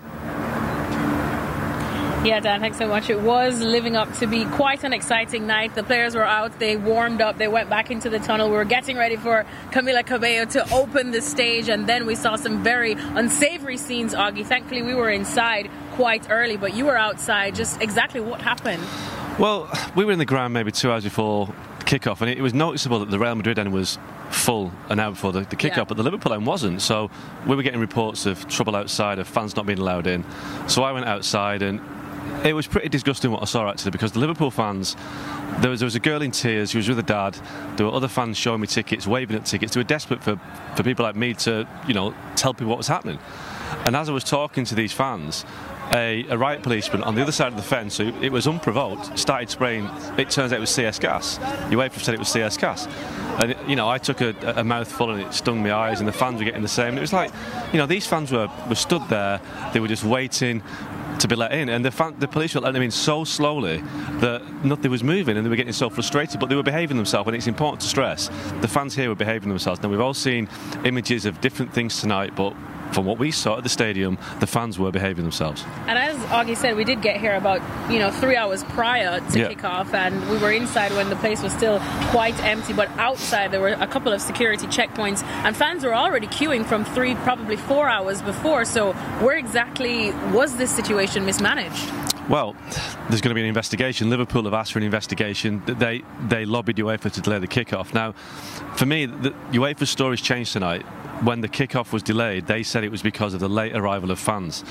Yeah, Dan, thanks so much. It was living up to be quite an exciting night. The players were out, they warmed up, they went back into the tunnel. We were getting ready for Camila Cabello to open the stage, and then we saw some very unsavory scenes, Augie. Thankfully, we were inside quite early, but you were outside. Just exactly what happened? Well, we were in the ground maybe 2 hours before kick-off, and it was noticeable that the Real Madrid end was full an hour before the kick-off, but the Liverpool end wasn't. So we were getting reports of trouble outside, of fans not being allowed in. So I went outside, and it was pretty disgusting what I saw, actually, because the Liverpool fans, there was a girl in tears, she was with her dad, there were other fans showing me tickets, waving at tickets. They were desperate for people like me to, you know, tell people what was happening. And as I was talking to these fans, a riot policeman on the other side of the fence, who it was unprovoked, started spraying, it turns out it was CS gas. UEFA said it was CS gas. And, you know, I took a mouthful and it stung my eyes, and the fans were getting the same. And it was like, you know, these fans were stood there, they were just waiting to be let in, and the police were letting them in so slowly that nothing was moving, and they were getting so frustrated, but they were behaving themselves. And it's important to stress, the fans here were behaving themselves. Now, we've all seen images of different things tonight, but from what we saw at the stadium, the fans were behaving themselves. And as Augie said, we did get here about 3 hours prior to kick-off, and we were inside when the place was still quite empty, but outside there were a couple of security checkpoints, and fans were already queuing from 3, probably 4 hours before. So where exactly was this situation mismanaged? Well, there's going to be an investigation. Liverpool have asked for an investigation. They lobbied UEFA to delay the kick-off. Now, for me, the UEFA's story's changed tonight. When the kick-off was delayed, they said it was because of the late arrival of fans.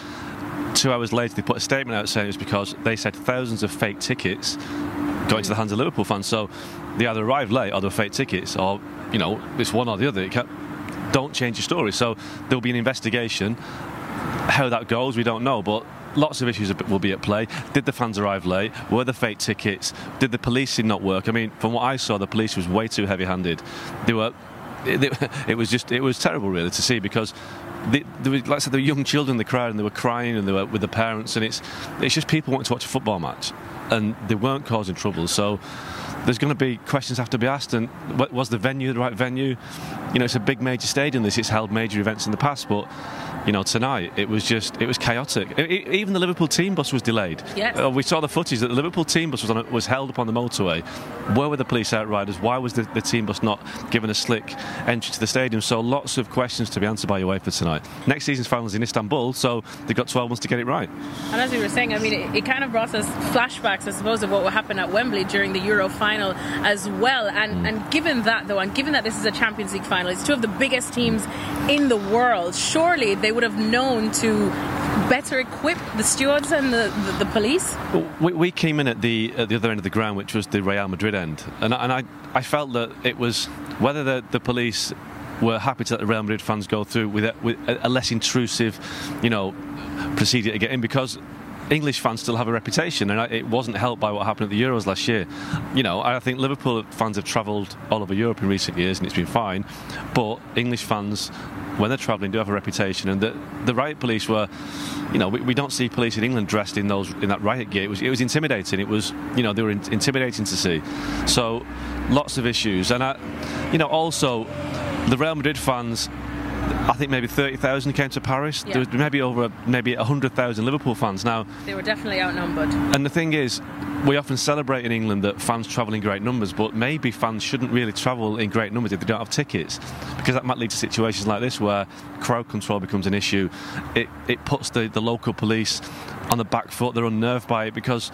2 hours later, they put a statement out saying it was because they said thousands of fake tickets got into the hands of Liverpool fans. So they either arrived late or they were fake tickets, or, you know, it's one or the other. Don't change your story. So there'll be an investigation. How that goes, we don't know, but lots of issues will be at play. Did the fans arrive late? Were the fake tickets? Did the policing not work? I mean, from what I saw, the police was way too heavy-handed. It was terrible, really, to see, because there were young children in the crowd, and they were crying, and they were with the parents, and it's just people wanting to watch a football match, and they weren't causing trouble. So there's going to be questions have to be asked, and was the venue the right venue? You know, it's a big major stadium. It's held major events in the past, but you know, tonight it was chaotic. Even the Liverpool team bus was delayed. Yes. We saw the footage that the Liverpool team bus was held up on the motorway. Where were the police outriders? Why was the team bus not given a slick entry to the stadium? So lots of questions to be answered by UEFA tonight. Next season's final is in Istanbul, so they've got 12 months to get it right. And as we were saying, I mean, it kind of brought us flashbacks, I suppose, of what would happen at Wembley during the Euro final as well. And given that, though, and given that this is a Champions League final, it's two of the biggest teams in the world, surely they would have known to better equip the stewards and the police? We came in at the other end of the ground, which was the Real Madrid end, and I felt that it was whether the police were happy to let the Real Madrid fans go through with a less intrusive, you know, procedure to get in, because English fans still have a reputation, and it wasn't helped by what happened at the Euros last year. I think Liverpool fans have travelled all over Europe in recent years, and it's been fine. But English fans, when they're travelling, do have a reputation, and the riot police were, we don't see police in England dressed in that riot gear. It was intimidating. It was, they were intimidating to see. So lots of issues, and also the Real Madrid fans. I think maybe 30,000 came to Paris. Yeah. There was maybe 100,000 Liverpool fans. Now, they were definitely outnumbered. And the thing is, we often celebrate in England that fans travel in great numbers, but maybe fans shouldn't really travel in great numbers if they don't have tickets, because that might lead to situations like this where crowd control becomes an issue. It puts the local police on the back foot. They're unnerved by it because,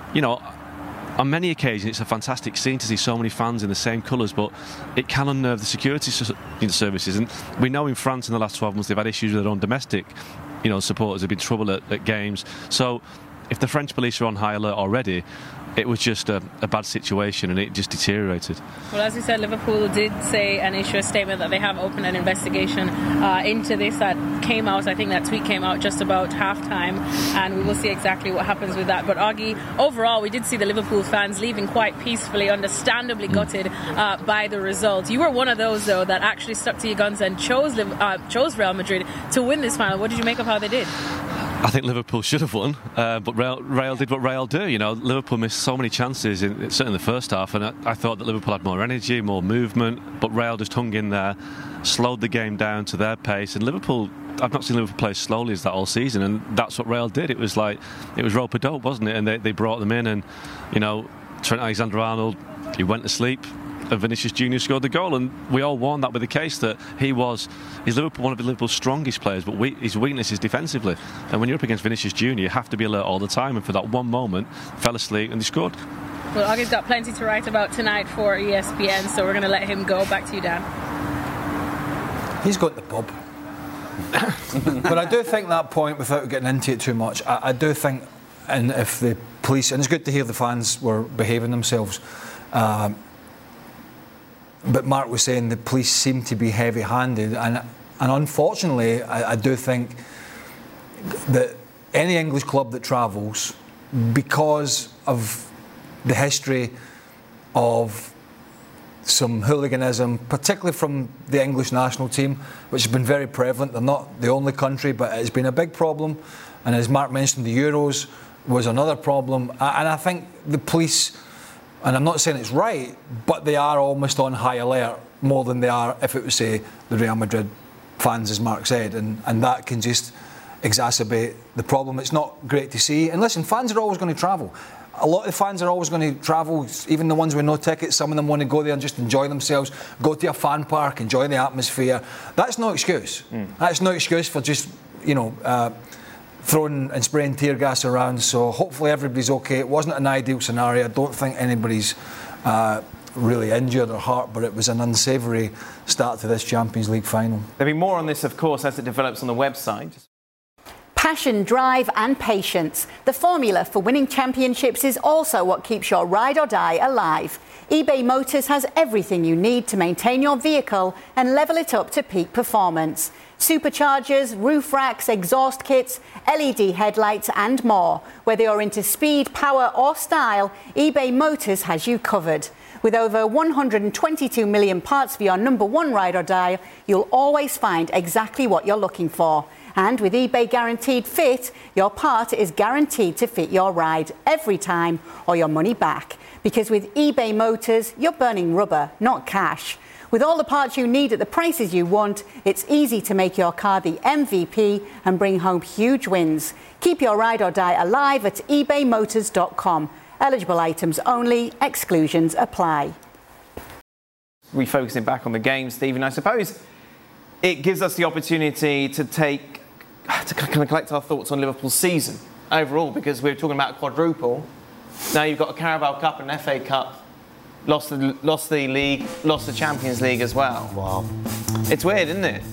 on many occasions, it's a fantastic scene to see so many fans in the same colours, but it can unnerve the security services. And we know in France in the last 12 months they've had issues with their own domestic, supporters. Have been in trouble at games. So if the French police are on high alert already, it was just a bad situation, and it just deteriorated. Well, as you said, Liverpool did say and issue a statement that they have opened an investigation into this. That came out, I think that tweet came out just about half-time, and we will see exactly what happens with that. But Augie, overall, we did see the Liverpool fans leaving quite peacefully, understandably gutted by the result. You were one of those, though, that actually stuck to your guns and chose Real Madrid to win this final. What did you make of how they did? I think Liverpool should have won, but Real did what Real do. Liverpool missed so many chances, certainly in the first half, and I thought that Liverpool had more energy, more movement, but Real just hung in there, slowed the game down to their pace, and Liverpool, I've not seen Liverpool play as slowly as that all season, and that's what Real did. It was rope-a-dope, wasn't it? And they brought them in, and, Trent Alexander-Arnold, he went to sleep, and Vinicius Junior scored the goal, and we all warned that with the case that he's Liverpool, one of Liverpool's strongest players, but his weakness is defensively. And when you're up against Vinicius Junior, you have to be alert all the time, and for that one moment, fell asleep and he scored. Well, Augie's got plenty to write about tonight for ESPN, so we're going to let him go. Back to you, Dan. He's got the pub. But I do think that point, without getting into it too much, I do think, and if the police, and it's good to hear the fans were behaving themselves, but Mark was saying the police seem to be heavy-handed, and unfortunately, I do think that any English club that travels, because of the history of some hooliganism, particularly from the English national team, which has been very prevalent. They're not the only country, but it's been a big problem. And as Mark mentioned, the Euros was another problem. And I think the police, and I'm not saying it's right, but they are almost on high alert more than they are if it was, say, the Real Madrid fans, as Mark said. And that can just exacerbate the problem. It's not great to see. And listen, fans are always going to travel. A lot of the fans are always going to travel, even the ones with no tickets. Some of them want to go there and just enjoy themselves, go to a fan park, enjoy the atmosphere. That's no excuse. That's no excuse for just, throwing and spraying tear gas around. So hopefully everybody's okay. It wasn't an ideal scenario. I don't think anybody's really injured or hurt, but it was an unsavoury start to this Champions League final. There'll be more on this, of course, as it develops on the website. Passion, drive and patience. The formula for winning championships is also what keeps your ride or die alive. eBay Motors has everything you need to maintain your vehicle and level it up to peak performance. Superchargers, roof racks, exhaust kits, LED headlights and more. Whether you're into speed, power or style, eBay Motors has you covered. With over 122 million parts for your number one ride or die, you'll always find exactly what you're looking for. And with eBay Guaranteed Fit, your part is guaranteed to fit your ride every time or your money back. Because with eBay Motors, you're burning rubber, not cash. With all the parts you need at the prices you want, it's easy to make your car the MVP and bring home huge wins. Keep your ride or die alive at ebaymotors.com. Eligible items only, exclusions apply. Refocusing back on the game, Stephen, I suppose it gives us the opportunity to kind of collect our thoughts on Liverpool's season overall, because we're talking about a quadruple. Now you've got a Carabao Cup and FA Cup, lost the league, lost the Champions League as well. Wow. It's weird, isn't it?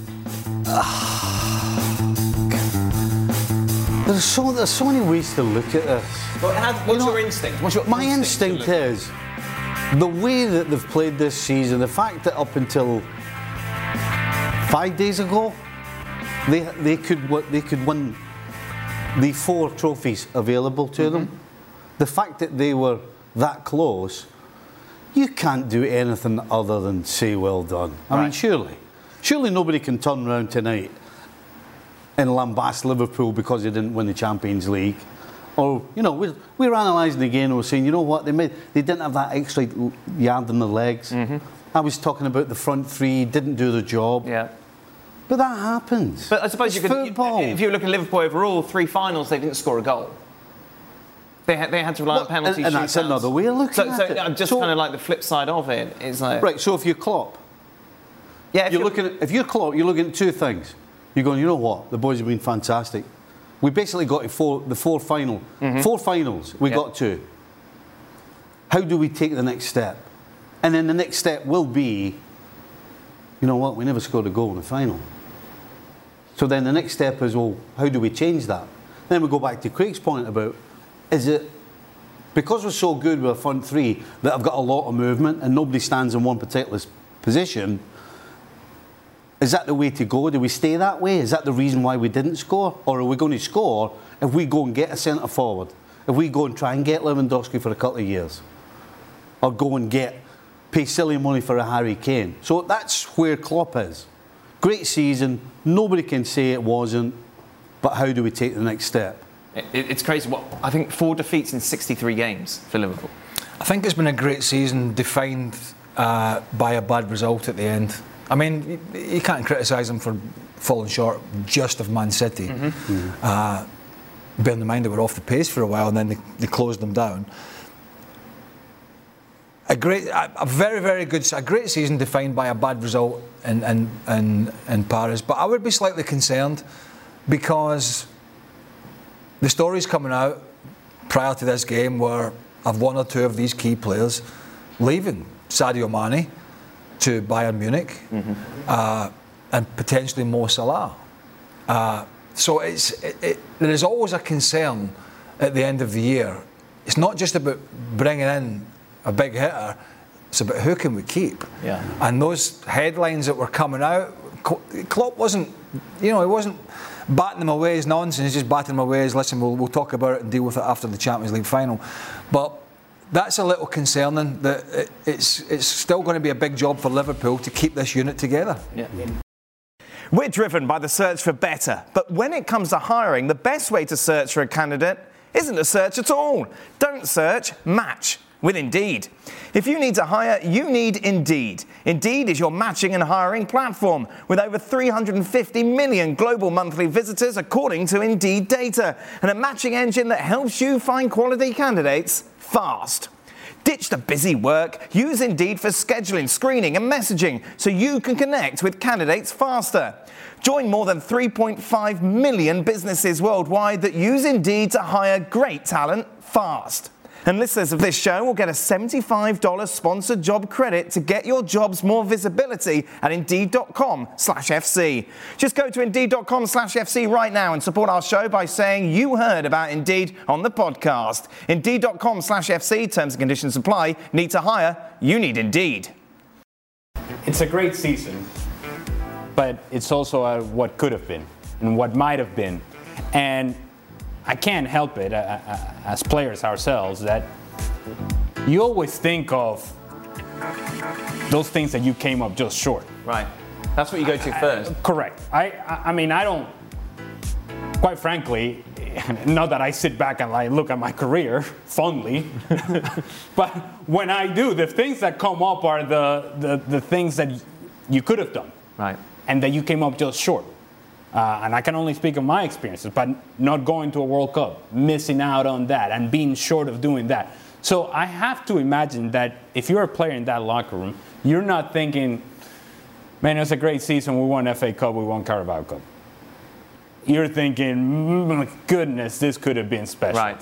There's so many ways to look at this. What's your instinct? My instinct is the way that they've played this season, the fact that up until 5 days ago, they could win the 4 trophies available to them. The fact that they were that close, you can't do anything other than say well done. I mean, surely nobody can turn around tonight and lambast Liverpool because they didn't win the Champions League. Or, you know, we're analysing again and we're saying, you know what, they didn't have that extra yard in their legs. I was talking about the front 3, didn't do the job. Yeah. But that happens. But I suppose it's football. If you look at Liverpool overall, 3 finals, they didn't score a goal. They had to rely on penalties. And that's another way of looking at it. So just kind of like the flip side of it is like... Right, so if you're Klopp, if you're Klopp, you're looking at 2 things. You're going, you know what, the boys have been fantastic. We basically got to the 4 finals we got to. How do we take the next step? And then the next step will be, you know what, we never scored a goal in the final. So then the next step is, well, how do we change that? Then we go back to Craig's point about, is it because we're so good with our front 3 that I've got a lot of movement and nobody stands in one particular position? Is that the way to go? Do we stay that way? Is that the reason why we didn't score? Or are we going to score if we go and get a centre forward? If we go and try and get Lewandowski for a couple of years? Or go and pay silly money for a Harry Kane? So that's where Klopp is. Great season. Nobody can say it wasn't. But how do we take the next step? It's crazy. I think 4 defeats in 63 games for Liverpool. I think it's been a great season defined by a bad result at the end. I mean, you can't criticise them for falling short just of Man City. Bearing in mind they were off the pace for a while and then they closed them down. A very, very good, a great season defined by a bad result in Paris. But I would be slightly concerned because the stories coming out prior to this game were of 1 or 2 of these key players leaving. Sadio Mane to Bayern Munich, and potentially Mo Salah. So there is always a concern at the end of the year. It's not just about bringing in a big hitter, it's about who can we keep. Yeah. And those headlines that were coming out, Klopp wasn't, he wasn't batting them away as nonsense, he's just batting them away as, listen, we'll talk about it and deal with it after the Champions League final. But that's a little concerning that it's still going to be a big job for Liverpool to keep this unit together. Yeah. We're driven by the search for better, but when it comes to hiring, the best way to search for a candidate isn't to search at all. Don't search, match with Indeed. If you need to hire, you need Indeed. Indeed is your matching and hiring platform with over 350 million global monthly visitors according to Indeed data, and a matching engine that helps you find quality candidates fast. Ditch the busy work. Use Indeed for scheduling, screening and messaging so you can connect with candidates faster. Join more than 3.5 million businesses worldwide that use Indeed to hire great talent fast. And listeners of this show will get a $75 sponsored job credit to get your jobs more visibility at Indeed.com/FC. Just go to Indeed.com/FC right now and support our show by saying you heard about Indeed on the podcast. Indeed.com/FC, terms and conditions apply. Need to hire? You need Indeed. It's a great season, but it's also what could have been and what might have been. And I can't help it, as players ourselves, that you always think of those things that you came up just short. Right. That's what you go to first. Correct. I mean, I don't, quite frankly, not that I sit back and look at my career fondly, but when I do, the things that come up are the things that you could have done. Right. And that you came up just short. And I can only speak of my experiences, but not going to a World Cup, missing out on that, and being short of doing that. So I have to imagine that if you're a player in that locker room, you're not thinking, man, it was a great season, we won FA Cup, we won Carabao Cup. You're thinking, my goodness, this could have been special. Right.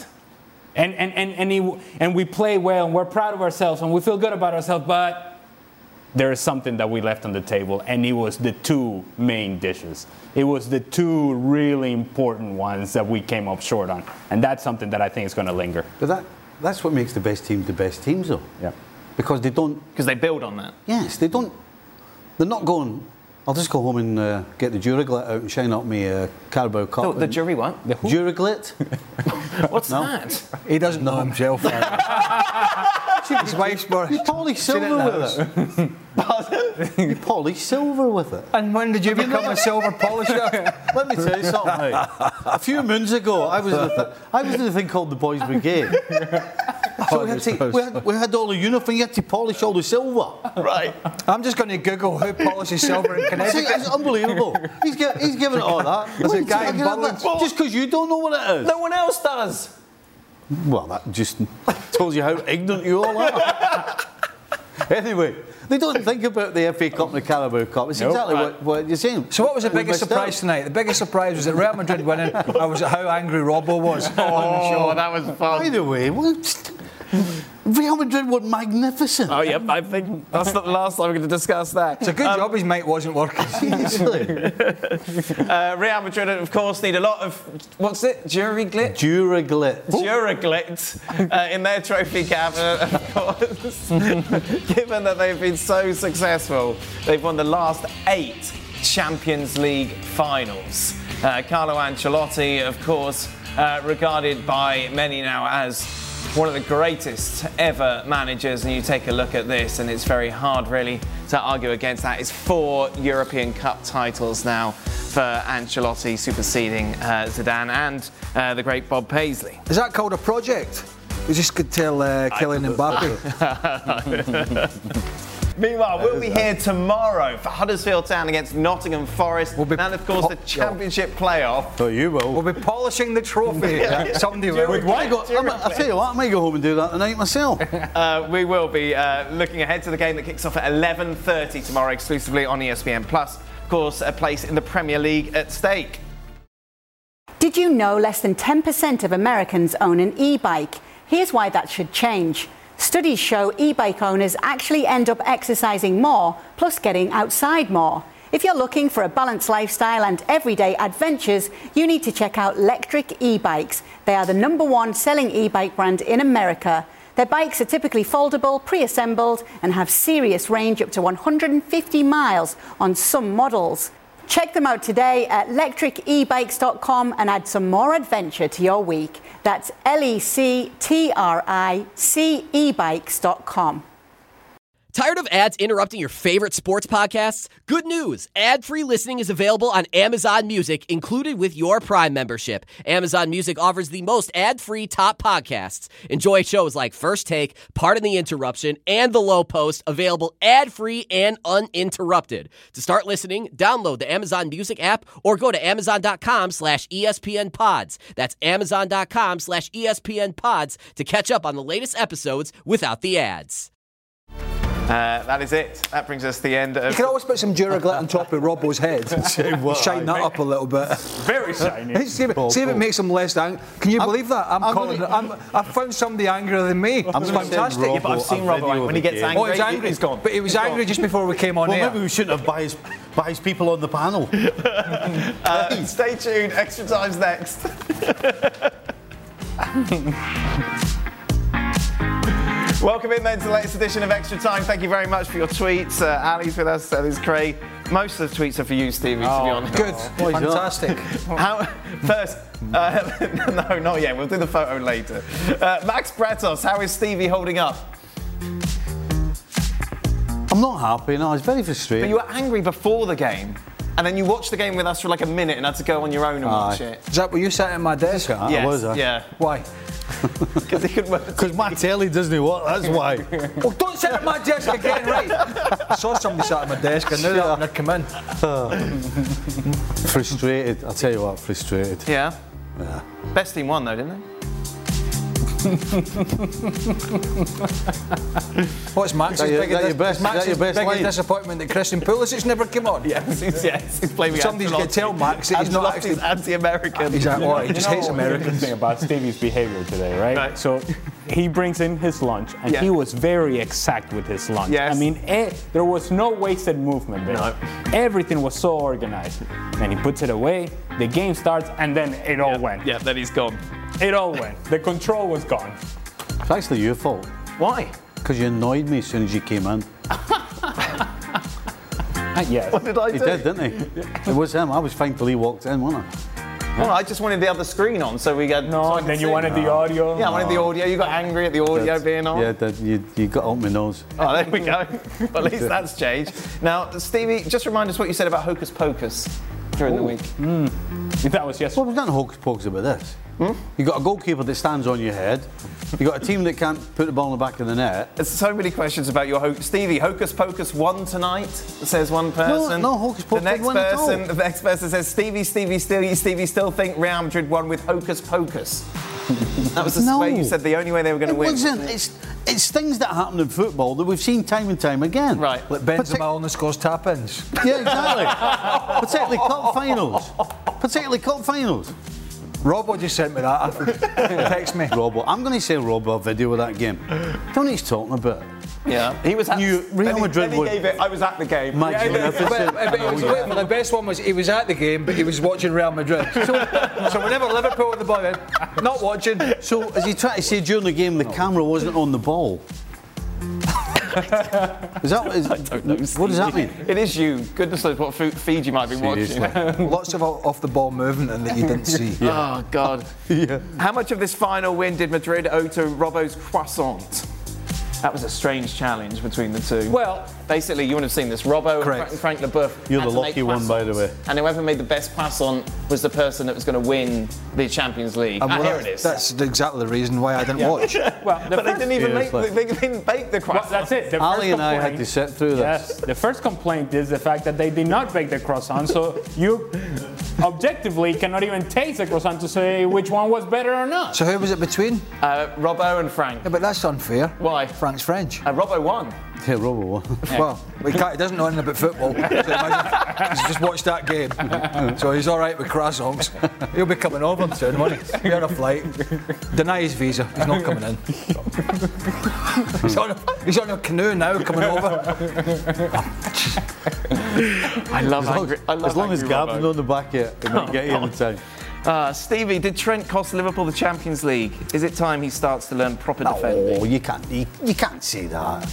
And we play well, and we're proud of ourselves, and we feel good about ourselves, but there is something that we left on the table, and it was the 2 main dishes. It was the 2 really important ones that we came up short on, and that's something that I think is going to linger. But that's what makes the best teams, though. Yeah. Because they don't... Because they build on that. Yes, they don't... They're not going, I'll just go home and get the Duraglit out and shine up me Carabao Cup. The jury what? Duraglit? What's that? He doesn't know himself. His wife's birth. You polish silver with it. Pardon? You polish silver with it. And when did you become a silver polisher? Let me tell you something, mate. A few moons ago, I was in a thing called the Boys Brigade. So we had all the uniform, you had to polish all the silver. Right. I'm just going to Google who polishes silver in Connecticut. See, it's unbelievable. He's giving it all that. There's a guy in Burlington. Just because you don't know what it is. No one else does. Well, that just tells you how ignorant you all are. Anyway, they don't think about the FA Cup and the Carabao Cup. It's exactly what you're saying. So what was the biggest surprise tonight? The biggest surprise was that Real Madrid winning. I was at how angry Robbo was on the show. That was fun. By the way, Real Madrid were magnificent. Oh, yep, I think that's not the last time we're going to discuss that. It's a good job his mic wasn't working. Seriously. Real Madrid, of course, need a lot of, what's it, Duraglit? Duraglit in their trophy cap, of course. Given that they've been so successful, they've won the last 8 Champions League finals. Carlo Ancelotti, of course, regarded by many now as one of the greatest ever managers, and you take a look at this and it's very hard really to argue against that. It's 4 European Cup titles now for Ancelotti, superseding Zidane and the great Bob Paisley. Is that called a project? You just could tell Kylian Mbappe. Meanwhile, we'll be here tomorrow for Huddersfield Town against Nottingham Forest. And, of course, the Championship playoff. Oh, you will. We'll be polishing the trophy. Somebody will. I'll tell you what, I might go home and do that tonight myself. We will be looking ahead to the game that kicks off at 11:30 tomorrow, exclusively on ESPN+. Of course, a place in the Premier League at stake. Did you know less than 10% of Americans own an e-bike? Here's why that should change. Studies show e-bike owners actually end up exercising more, plus getting outside more. If you're looking for a balanced lifestyle and everyday adventures, you need to check out Lectric e-bikes. They are the #1 selling e-bike brand in America. Their bikes are typically foldable, pre-assembled, and have serious range up to 150 miles on some models. Check them out today at lectricebikes.com and add some more adventure to your week. That's lectricebikes.com. Tired of ads interrupting your favorite sports podcasts? Good news! Ad-free listening is available on Amazon Music, included with your Prime membership. Amazon Music offers the most ad-free top podcasts. Enjoy shows like First Take, Pardon the Interruption, and The Low Post, available ad-free and uninterrupted. To start listening, download the Amazon Music app or go to amazon.com/ESPNpods. That's amazon.com/ESPNpods to catch up on the latest episodes without the ads. That is it. That brings us to the end of... You can always put some Duraglit on top of Robbo's head. Shine that up a little bit. Very shiny. See if it makes him less angry. Can you believe that? I've found somebody angrier than me. It's fantastic. Yeah, but I've seen Robbo when he gets angry. Oh, he's angry. He's gone. But he was angry just before we came on well, air. Maybe we shouldn't have biased people on the panel. Stay tuned. Extra Time's next. Welcome in then to the latest edition of Extra Time. Thank you very much for your tweets. Ali's with us, so there's Craig. Most of the tweets are for you, Stevie, to be honest. Good. Fantastic. First, no, not yet. We'll do the photo later. Max Bretos, how is Stevie holding up? I'm not happy, no. I was very frustrated. But you were angry before the game, and then you watched the game with us for like a minute and had to go on your own and watch it. Is that where you sat at my desk? Yes, I was, yeah. Why? Because my telly doesn't work, that's why. Well, don't sit at my desk again, right? I saw somebody sat at my desk and now they'd come in. Frustrated, I'll tell you what, frustrated. Yeah? Yeah. Best team won though, didn't they? What's Max's biggest line? disappointment that Christian Pulisic never came on? Yes, he's playing. Somebody's going to tell Max that he's not actually anti-American. He's like, oh, he just hates Americans. Thing about Stevie's behavior today, right? So he brings in his lunch, and he was very exact with his lunch. Yes. I mean, there was no wasted movement there. No. Everything was so organized. And he puts it away, the game starts, and then it all went. Yeah, then he's gone. It all went. The control was gone. It's actually your fault. Why? Because you annoyed me as soon as you came in. Yes. What did I do? He did, didn't he? It was him. I was fine till he walked in, wasn't I? Well, I just wanted the other screen on, so we got. No, and then you wanted the audio. Yeah, I wanted the audio. You got angry at the audio being on. Yeah, you got up my nose. Oh, there we go. At least that's changed. Now, Stevie, just remind us what you said about Hocus Pocus during the week. That was yesterday. Well, we've done Hocus Pocus about this. You got a goalkeeper that stands on your head. You got a team that can't put the ball in the back of the net. There's so many questions about your Stevie. Hocus Pocus won tonight, says one person. No, Hocus Pocus the next won at all. person, the next person says Stevie still think Real Madrid won with Hocus Pocus. That was the way you said the only way they were going to win. It's things that happen in football that we've seen time and time again. Right. Like Benzema only scores tap-ins. Yeah, exactly. Particularly cup finals. Robbo just sent me that. Text me. Robbo. I'm going to say Robbo a video of that game. Don't know what he's talking about. Yeah, he was at Real Madrid. He gave it. I was at the game. The best one was he was at the game, but he was watching Real Madrid. So whenever Liverpool with the ball, not watching. So as he tried to say during the game, the camera wasn't on the ball. What does that mean? It is you. Goodness knows what feed you might be watching. Lots of off-the-ball movement and that you didn't see. Oh, God. Yeah. How much of this final win did Madrid owe to Robbo's croissant? That was a strange challenge between the two. Well, basically, you would have seen this. Robbo Correct. and Frank Leboeuf. You're had the to lucky make one, by the way. And whoever made the best croissant was the person that was going to win the Champions League. Here it is. That's exactly the reason why I didn't watch. Well, but they didn't even they didn't bake the croissant. Well, that's it. The Ali first and I had to sit through this. Yes, the first complaint is the fact that they did not bake the croissant, so you objectively cannot even taste the croissant to say which one was better or not. So who was it between? Robbo and Frank. Yeah, but that's unfair. Why? Frank's French. Robbo won. Yeah, Robbo won. Well, he doesn't know anything about football. So imagine, he's just watched that game. So he's all right with croissants. He'll be coming over soon, won't he? He's on a flight. Deny his visa. He's not coming in. He's on a canoe now coming over. I love as long as Gav's on the back here, it might get you in time. Stevie, did Trent cost Liverpool the Champions League? Is it time he starts to learn proper defending? Oh, you can't say that.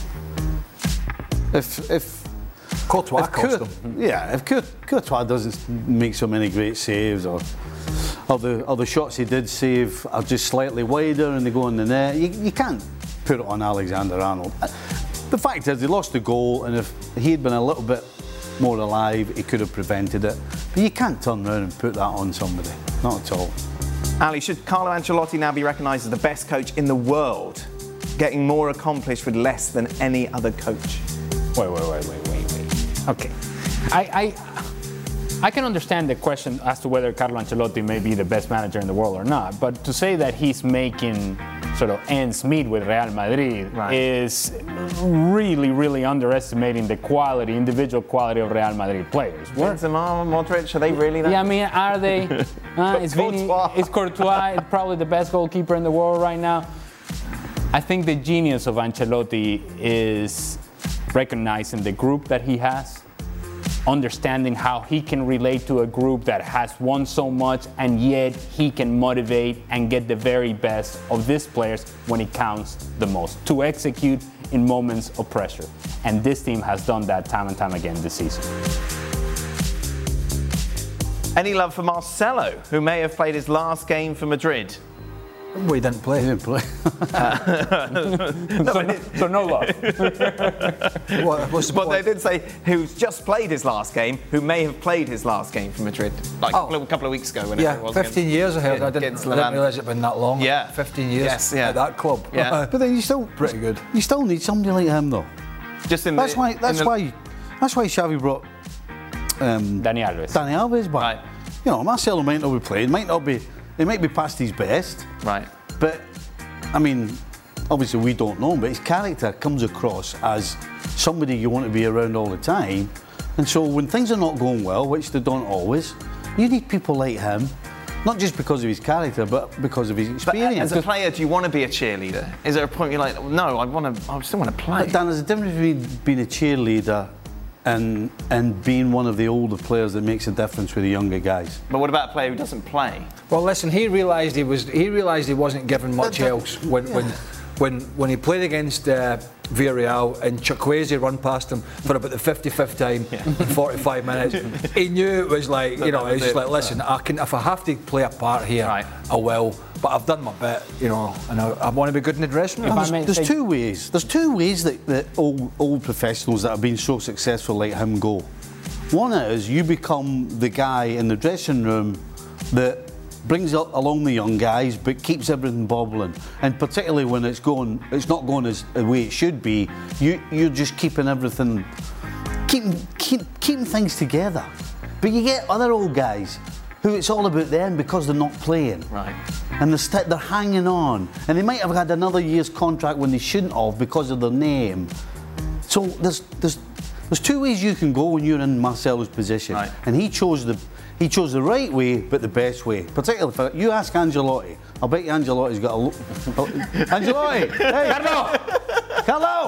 If Courtois cost him. Yeah, if Courtois doesn't make so many great saves, or the shots he did save are just slightly wider and they go in the net, you can't put it on Alexander-Arnold. The fact is, he lost the goal, and if he had been a little bit more alive, he could have prevented it. But you can't turn around and put that on somebody. Not at all. Ali, should Carlo Ancelotti now be recognised as the best coach in the world, getting more accomplished with less than any other coach? Wait. Okay. I can understand the question as to whether Carlo Ancelotti may be the best manager in the world or not, but to say that he's making sort of ends meet with Real Madrid is really, really underestimating the individual quality of Real Madrid players. Benzema, Modric, are they really that? Yeah, I mean, are they? Is Courtois probably the best goalkeeper in the world right now? I think the genius of Ancelotti is recognizing the group that he has, understanding how he can relate to a group that has won so much, and yet he can motivate and get the very best of these players when it counts the most, to execute in moments of pressure. And this team has done that time and time again this season. Any love for Marcelo, who may have played his last game for Madrid? We didn't play. He didn't play. So no love. Well, they did say who's just played his last game, who may have played his last game for Madrid, like a couple of weeks ago. Yeah, 15 years I heard. I didn't realise it'd been that long. Yeah. 15 years at that club. Yeah. But then you still pretty good. You still need somebody like him, though. Just in that's why Xavi brought Dani Alves back. Right. You know, Marcelo might not be playing, he might be past his best. Right. But, I mean, obviously we don't know him, but his character comes across as somebody you want to be around all the time. And so when things are not going well, which they don't always, you need people like him, not just because of his character, but because of his experience. But as a player, do you want to be a cheerleader? Is there a point you're like, no, I still want to play? But Dan, there's a difference between being a cheerleader and being one of the older players that makes a difference with the younger guys. But what about a player who doesn't play? Well, listen, he realised he wasn't given much else when when he played against Villarreal and Chukwueze run past him for about the 55th time in 45 minutes, he knew it was like, you know, he's just like, listen, if I have to play a part here, I will. But I've done my bit, you know, and I want to be good in the dressing room. There's two ways. There's two ways that old professionals that have been so successful like him go. One is you become the guy in the dressing room that brings along the young guys but keeps everything bubbling, and particularly when it's not going as the way it should be, you're just keeping everything, keeping things together. But you get other old guys who it's all about them because they're not playing. Right. And they're hanging on. And they might have had another year's contract when they shouldn't have because of their name. So there's two ways you can go when you're in Marcelo's position. Right. And he chose the right way, but the best way. Particularly for you ask Ancelotti. I'll bet you Ancelotti's got a look. Ancelotti! Hey! Carlo!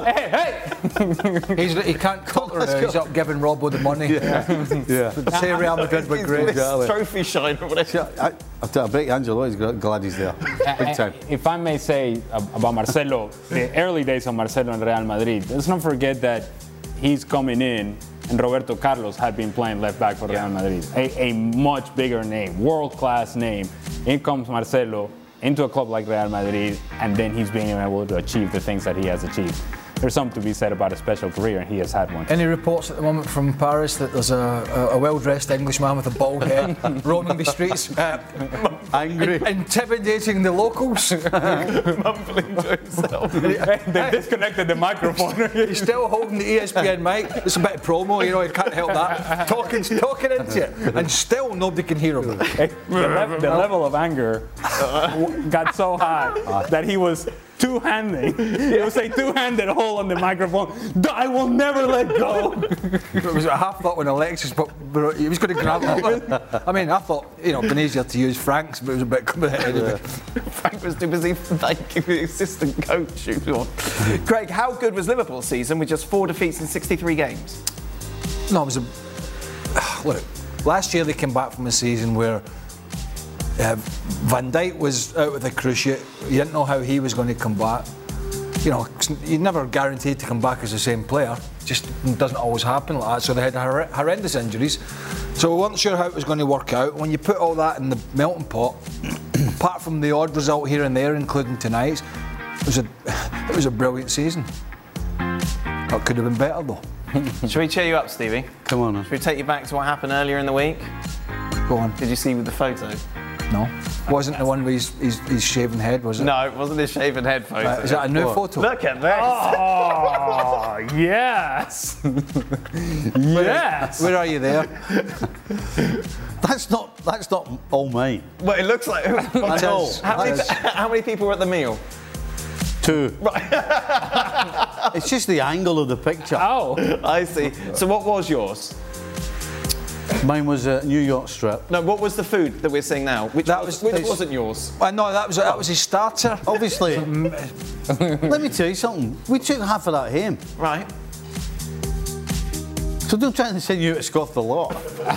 Hey! He can't talk now. He's up giving Robbo the money. Yeah. Say Real Madrid were great. Trophy shine or whatever. I bet you Ancelotti's glad he's there. Big time. If I may say about Marcelo, the early days of Marcelo in Real Madrid, let's not forget that he's coming in and Roberto Carlos had been playing left back for Real Madrid. A much bigger name, world-class name. In comes Marcelo into a club like Real Madrid, and then he's being able to achieve the things that he has achieved. There's something to be said about a special career, and he has had one. Any reports at the moment from Paris that there's a well-dressed Englishman with a bald head roaming the streets, angry, intimidating the locals, mumbling to himself? They disconnected the microphone. He's still holding the ESPN mic. It's a bit of promo, you know. You can't help that. Talking into it, and still nobody can hear him. The level of anger got so high that he was two-handing. It was a two-handed hole on the microphone. I will never let go. It was a half thought when Alexis, but he was going to grab it. I mean, I thought, you know, been easier to use Frank's, but it was a bit coming ahead of it. Frank was too busy thanking the assistant coach. Craig, how good was Liverpool's season with just 4 defeats in 63 games? No, it was look, last year they came back from a season where Van Dijk was out with a cruciate. You didn't know how he was going to come back. You know, you're never guaranteed to come back as the same player. Just doesn't always happen like that. So they had horrendous injuries. So we weren't sure how it was going to work out. When you put all that in the melting pot, apart from the odd result here and there, including tonight's, it was a brilliant season. It could have been better though. Should we cheer you up, Stevie? Come on. Should we take you back to what happened earlier in the week? Go on. Did you see the photo? No. Wasn't the one with his shaven head, was it? No, it wasn't his shaven head photo. Is that a new photo? Look at this. Oh, yes. Yes. Where are you there? That's not all mine. Well, it looks like. I know. How many people were at the meal? 2. Right. It's just the angle of the picture. Oh, I see. So what was yours? Mine was a New York strip. No, what was the food that we're seeing now? Which wasn't yours? No, that was his starter. Obviously. Let me tell you something. We took half of that home. Right. So don't try to send you to scoff the lot.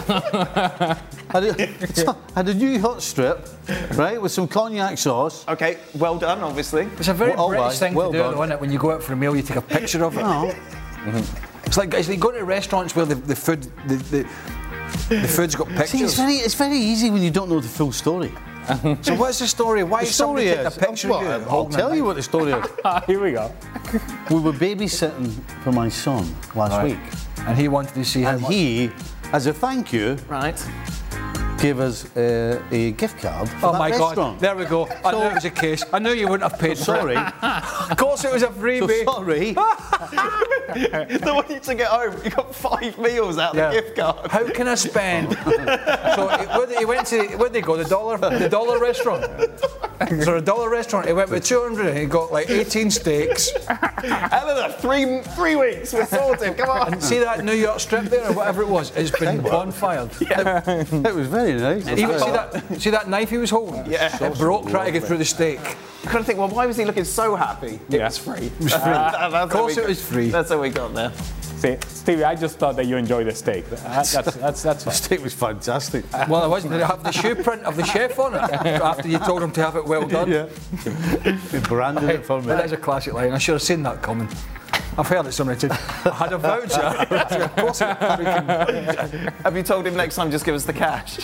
I had a New York strip, right, with some cognac sauce. Okay, well done, obviously. It's a very British thing to do, though, isn't it? When you go out for a meal, you take a picture of it. No. It's like you go to restaurants where the food's got pictures. See, it's very easy when you don't know the full story. So what's the story? Why is somebody taking a picture of you? I'll tell you what the story is. Here we go. We were babysitting for my son last week. And he wanted to see how much. And he, as a thank you, gave us a gift card for that restaurant. God, there we go. I knew it was a case. I knew you wouldn't have paid for it. Of course it was a freebie. So sorry. The one you took it home, you got 5 meals out of the gift card. How can I spend? So he went to, where'd they go, the dollar restaurant? So a dollar restaurant, he went with 200 and he got like 18 steaks. Eleanor, 3 weeks, we're sorted, come on. And see that New York strip there or whatever it was? It's been bonfired. Yeah. It was very nice. See that knife he was holding? Yeah. It broke trying to get through the steak. You kind of think, well, why was he looking so happy? It was free. It was free. Of course it was free. That's how we got there. See, Stevie, I just thought that you enjoyed the steak. That's fine. The steak was fantastic. Well, it wasn't. Did it have the shoe print of the chef on it after you told him to have it well done? Yeah. He branded it for me. That is a classic line. I should have seen that coming. I've heard it somebody said, I had a voucher. Of course Have you told him next time just give us the cash?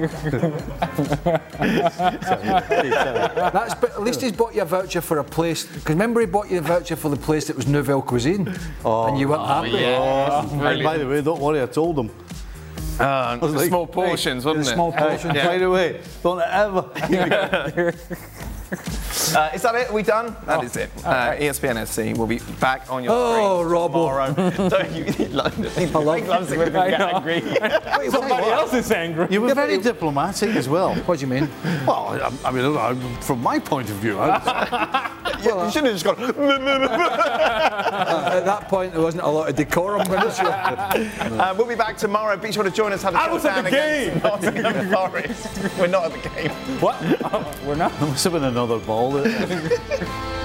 At least he's bought you a voucher for a place. Because remember he bought you a voucher for the place that was Nouvelle Cuisine? And you weren't happy. Yeah. And by the way, don't worry, I told him. Small portions, wasn't it? Small portions. By the way, don't ever. Is that it? Are we done? That is it. ESPN FC will be back on your screen tomorrow. Don't you loves it when people get angry. Somebody else is angry. You were very diplomatic as well. What do you mean? Well, I mean, from my point of view, you should have just gone. At that point, there wasn't a lot of decorum. We'll be back tomorrow. Be sure to join us. I was at the game. Nottingham Forest. We're not at the game. What? We're not. There must have been another ball.